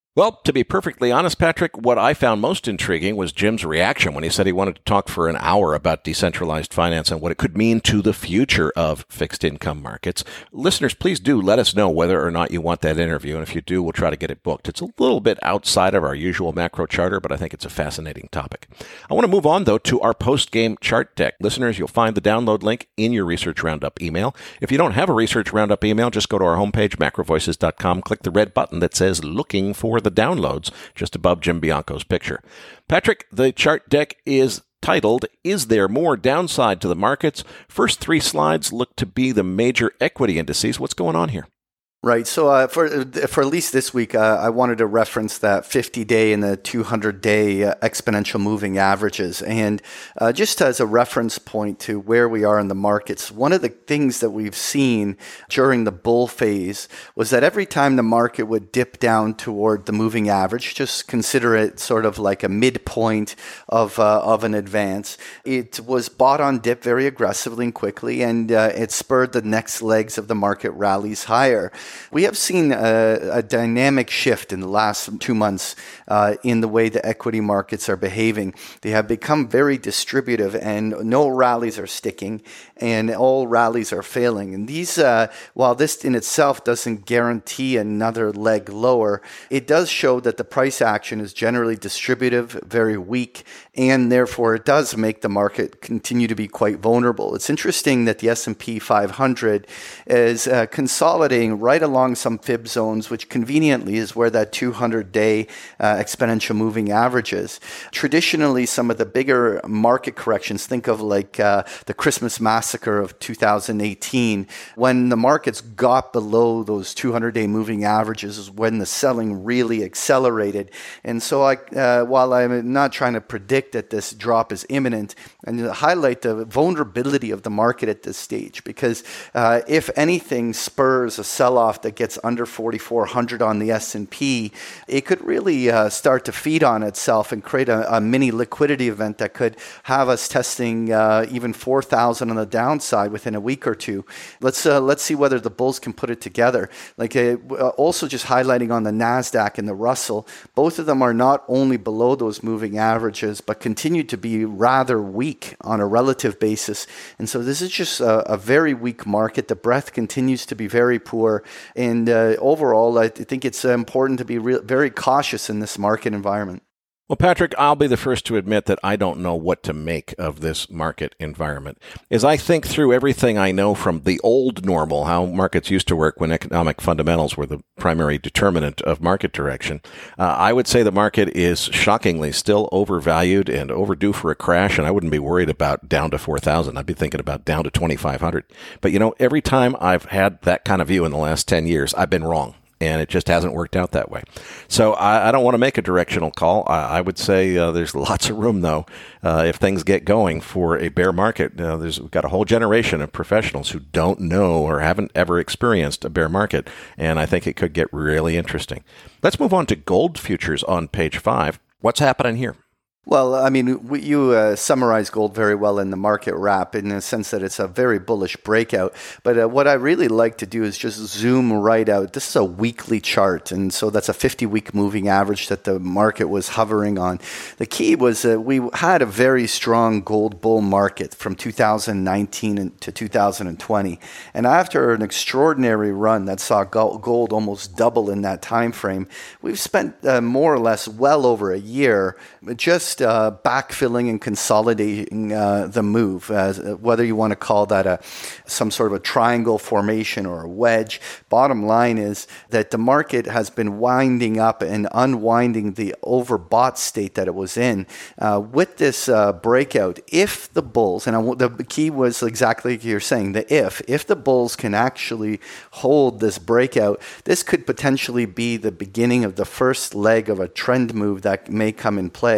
Well, to be perfectly honest, Patrick, what I found most intriguing was Jim's reaction when he said he wanted to talk for an hour about decentralized finance and what it could mean to the future of fixed income markets. Listeners, please do let us know whether or not you want that interview. And if you do, we'll try to get it booked. It's a little bit outside of our usual macro charter, but I think it's a fascinating topic. I want to move on, though, to our post-game chart deck. Listeners, you'll find the download link in your Research Roundup email. If you don't have a Research Roundup email, just go to our homepage, macro voices dot com, click the red button that says Looking for the Downloads just above Jim Bianco's picture. Patrick, the chart deck is titled, Is There More Downside to the Markets? First three slides look to be the major equity indices. What's going on here? Right. So uh, for for at least this week, uh, I wanted to reference that fifty-day and the two hundred day uh, exponential moving averages. And uh, just as a reference point to where we are in the markets, one of the things that we've seen during the bull phase was that every time the market would dip down toward the moving average, just consider it sort of like a midpoint of uh, of an advance, it was bought on dip very aggressively and quickly, and uh, it spurred the next legs of the market rallies higher. We have seen a, a dynamic shift in the last two months uh, in the way the equity markets are behaving. They have become very distributive, and no rallies are sticking, and all rallies are failing. And these, uh, while this in itself doesn't guarantee another leg lower, it does show that the price action is generally distributive, very weak, and therefore it does make the market continue to be quite vulnerable. It's interesting that the S and P five hundred is uh, consolidating right along some fib zones, which conveniently is where that two hundred day uh, exponential moving average is. Traditionally, some of the bigger market corrections, think of like uh, the Christmas massacre of two thousand eighteen, when the markets got below those two hundred day moving averages is when the selling really accelerated. And so I, uh, while I'm not trying to predict that this drop is imminent, and to highlight the vulnerability of the market at this stage, because uh, if anything spurs a sell-off that gets under forty-four hundred on the S and P, it could really uh, start to feed on itself and create a, a mini liquidity event that could have us testing uh, even four thousand on the downside within a week or two. Let's uh, let's see whether the bulls can put it together. Like uh, also just highlighting on the NASDAQ and the Russell, both of them are not only below those moving averages, but continue to be rather weak on a relative basis. And so this is just a, a very weak market. The breadth continues to be very poor. And uh, overall, I think it's important to be re- very cautious in this market environment. Well, Patrick, I'll be the first to admit that I don't know what to make of this market environment. As I think through everything I know from the old normal, how markets used to work when economic fundamentals were the primary determinant of market direction, uh, I would say the market is shockingly still overvalued and overdue for a crash, and I wouldn't be worried about down to four thousand. I'd be thinking about down to twenty-five hundred. But, you know, every time I've had that kind of view in the last ten years, I've been wrong. And it just hasn't worked out that way. So I, I don't want to make a directional call. I, I would say uh, there's lots of room, though, uh, if things get going for a bear market. Uh, there's we've got a whole generation of professionals who don't know or haven't ever experienced a bear market, and I think it could get really interesting. Let's move on to gold futures on page five. What's happening here? Well, I mean, we, you uh, summarize gold very well in the market wrap in the sense that it's a very bullish breakout. But uh, what I really like to do is just zoom right out. This is a weekly chart, and so that's a fifty-week moving average that the market was hovering on. The key was uh, we had a very strong gold bull market from two thousand nineteen to two thousand twenty. And after an extraordinary run that saw gold almost double in that time frame, we've spent uh, more or less well over a year just uh, backfilling and consolidating uh, the move, uh, whether you want to call that a some sort of a triangle formation or a wedge. Bottom line is that the market has been winding up and unwinding the overbought state that it was in. Uh, with this uh, breakout, if the bulls, and I, the key was exactly like you're saying, the if, if the bulls can actually hold this breakout, this could potentially be the beginning of the first leg of a trend move that may come in play. And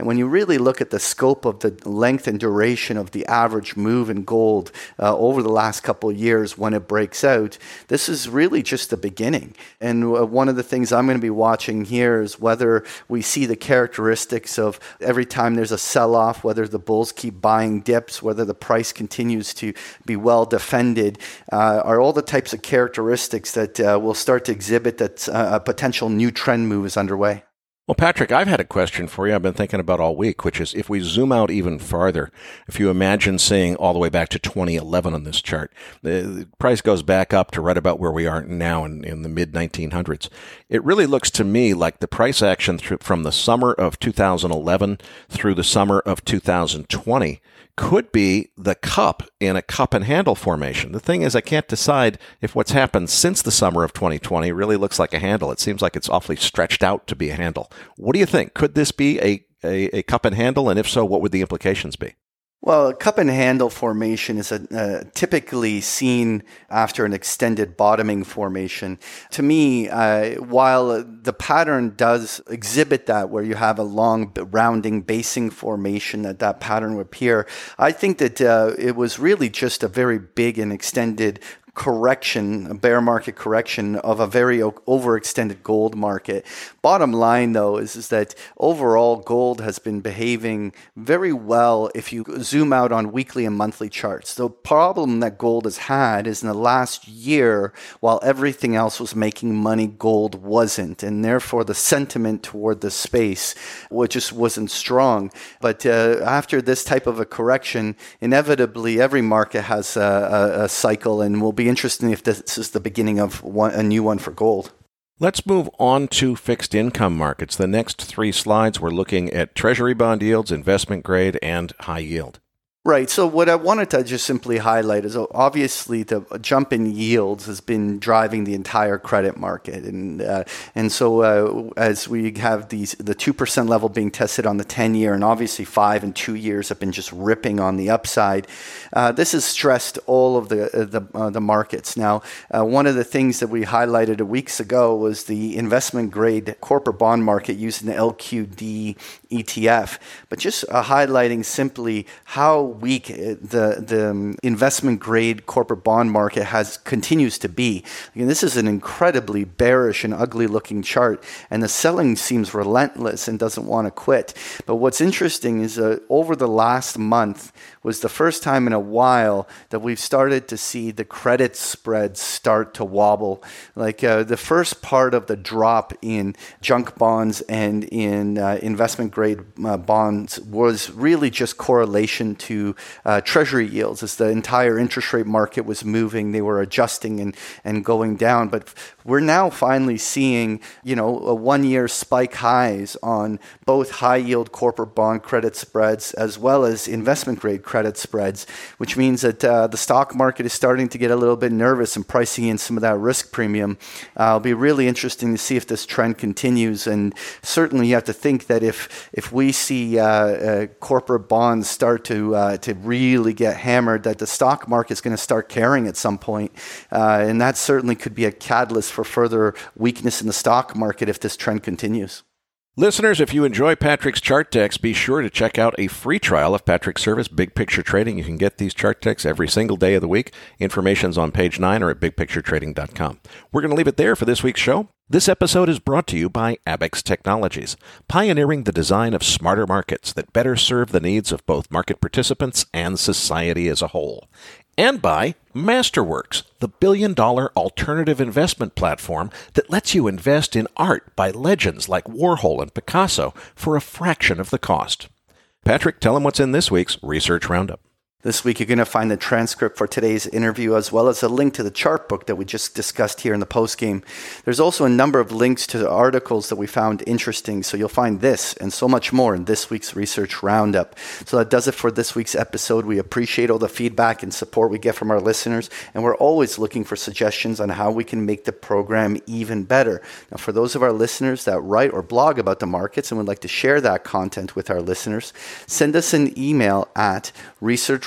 And when you really look at the scope of the length and duration of the average move in gold uh, over the last couple of years when it breaks out, this is really just the beginning. And uh, one of the things I'm going to be watching here is whether we see the characteristics of every time there's a sell-off, whether the bulls keep buying dips, whether the price continues to be well defended, uh, are all the types of characteristics that uh, will start to exhibit that uh, a potential new trend move is underway. Well, Patrick, I've had a question for you I've been thinking about all week, which is if we zoom out even farther, if you imagine seeing all the way back to twenty eleven on this chart, the price goes back up to right about where we are now in, in the mid nineteen hundreds. It really looks to me like the price action th- from the summer of two thousand eleven through the summer of two thousand twenty could be the cup in a cup and handle formation. The thing is, I can't decide if what's happened since the summer of twenty twenty really looks like a handle. It seems like it's awfully stretched out to be a handle. What do you think? Could this be a, a, a cup and handle? And if so, what would the implications be? Well, a cup and handle formation is a, uh, typically seen after an extended bottoming formation. To me, uh, while the pattern does exhibit that, where you have a long rounding basing formation, that that pattern would appear, I think that uh, it was really just a very big and extended correction, a bear market correction of a very overextended gold market. Bottom line, though, is, is that overall gold has been behaving very well if you zoom out on weekly and monthly charts. The problem that gold has had is in the last year, while everything else was making money, gold wasn't. And therefore, the sentiment toward the space which just wasn't strong. But uh, after this type of a correction, inevitably every market has a, a, a cycle, and will be interesting if this is the beginning of one, a new one for gold. Let's move on to fixed income markets. The next three slides, we're looking at Treasury bond yields, investment grade, and high yield. Right. So what I wanted to just simply highlight is obviously the jump in yields has been driving the entire credit market, and uh, and so uh, as we have these the two percent level being tested on the ten year, and obviously five and two years have been just ripping on the upside. Uh, this has stressed all of the uh, the uh, the markets. Now, uh, one of the things that we highlighted a weeks ago was the investment grade corporate bond market using the L Q D E T F, but just uh, highlighting simply how weak the the investment grade corporate bond market has continues to be. Again, this is an incredibly bearish and ugly looking chart, and the selling seems relentless and doesn't want to quit. But what's interesting is uh, over the last month was the first time in a while that we've started to see the credit spreads start to wobble. Like uh, the first part of the drop in junk bonds and in uh, investment grade uh, bonds was really just correlation to Uh, treasury yields. As the entire interest rate market was moving, they were adjusting and, and going down. But we're now finally seeing, you know, a one-year spike highs on both high-yield corporate bond credit spreads as well as investment-grade credit spreads, which means that uh, the stock market is starting to get a little bit nervous and pricing in some of that risk premium. Uh, it'll be really interesting to see if this trend continues. And certainly you have to think that if if we see uh, uh, corporate bonds start to uh, to really get hammered, that the stock market is going to start carrying at some point. Uh, and that certainly could be a catalyst for further weakness in the stock market if this trend continues. Listeners, if you enjoy Patrick's chart decks, be sure to check out a free trial of Patrick's service, Big Picture Trading. You can get these chart decks every single day of the week. Information's on page nine or at big picture trading dot com. We're going to leave it there for this week's show. This episode is brought to you by Abaxx Technologies, pioneering the design of smarter markets that better serve the needs of both market participants and society as a whole. And by Masterworks, the billion-dollar alternative investment platform that lets you invest in art by legends like Warhol and Picasso for a fraction of the cost. Patrick, tell them what's in this week's Research Roundup. This week, you're going to find the transcript for today's interview, as well as a link to the chart book that we just discussed here in the postgame. There's also a number of links to the articles that we found interesting, so you'll find this and so much more in this week's Research Roundup. So that does it for this week's episode. We appreciate all the feedback and support we get from our listeners, and we're always looking for suggestions on how we can make the program even better. Now, for those of our listeners that write or blog about the markets and would like to share that content with our listeners, send us an email at research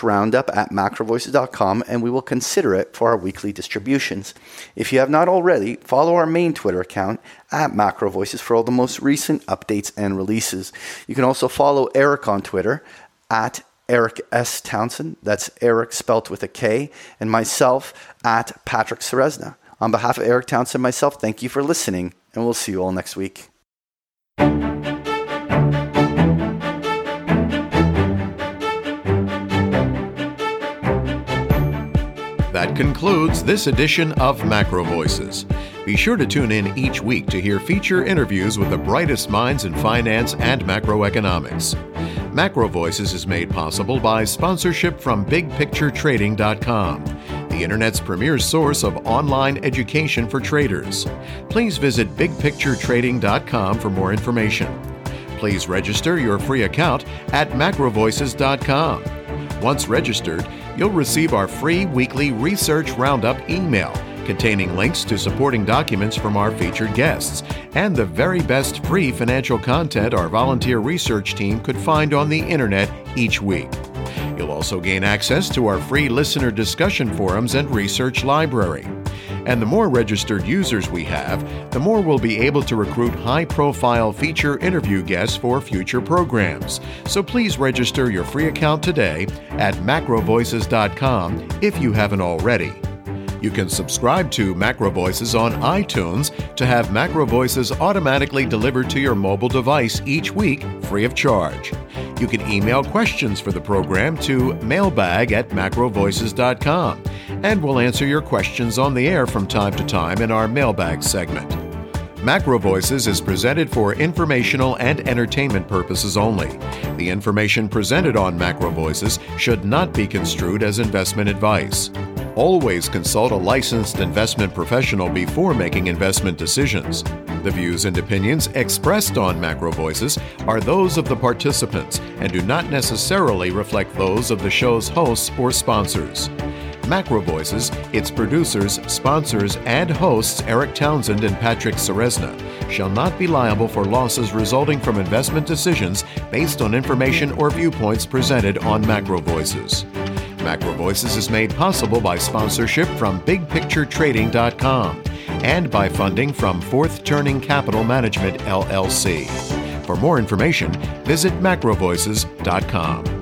roundup at macro voices dot com, and we will consider it for our weekly distributions. If you have not already, follow our main Twitter account at MacroVoices for all the most recent updates and releases. You can also follow Eric on Twitter at Eric S. Townsend, that's Eric spelt with a K, and myself at Patrick Ceresna. On behalf of Eric Townsend and myself, thank you for listening, and we'll see you all next week. That concludes this edition of Macro Voices. Be sure to tune in each week to hear feature interviews with the brightest minds in finance and macroeconomics. Macro Voices is made possible by sponsorship from big picture trading dot com, the Internet's premier source of online education for traders. Please visit big picture trading dot com for more information. Please register your free account at macro voices dot com. Once registered, you'll receive our free weekly Research Roundup email containing links to supporting documents from our featured guests and the very best free financial content our volunteer research team could find on the internet each week. You'll also gain access to our free listener discussion forums and research library. And the more registered users we have, the more we'll be able to recruit high-profile feature interview guests for future programs. So please register your free account today at macro voices dot com if you haven't already. You can subscribe to Macro Voices on iTunes to have Macro Voices automatically delivered to your mobile device each week free of charge. You can email questions for the program to mailbag at macro voices dot com, and we'll answer your questions on the air from time to time in our mailbag segment. Macro Voices is presented for informational and entertainment purposes only. The information presented on Macro Voices should not be construed as investment advice. Always consult a licensed investment professional before making investment decisions. The views and opinions expressed on Macro Voices are those of the participants and do not necessarily reflect those of the show's hosts or sponsors. Macro Voices, its producers, sponsors, and hosts Eric Townsend and Patrick Ceresna shall not be liable for losses resulting from investment decisions based on information or viewpoints presented on Macro Voices. Macro Voices is made possible by sponsorship from big picture trading dot com and by funding from Fourth Turning Capital Management, L L C. For more information, visit macro voices dot com.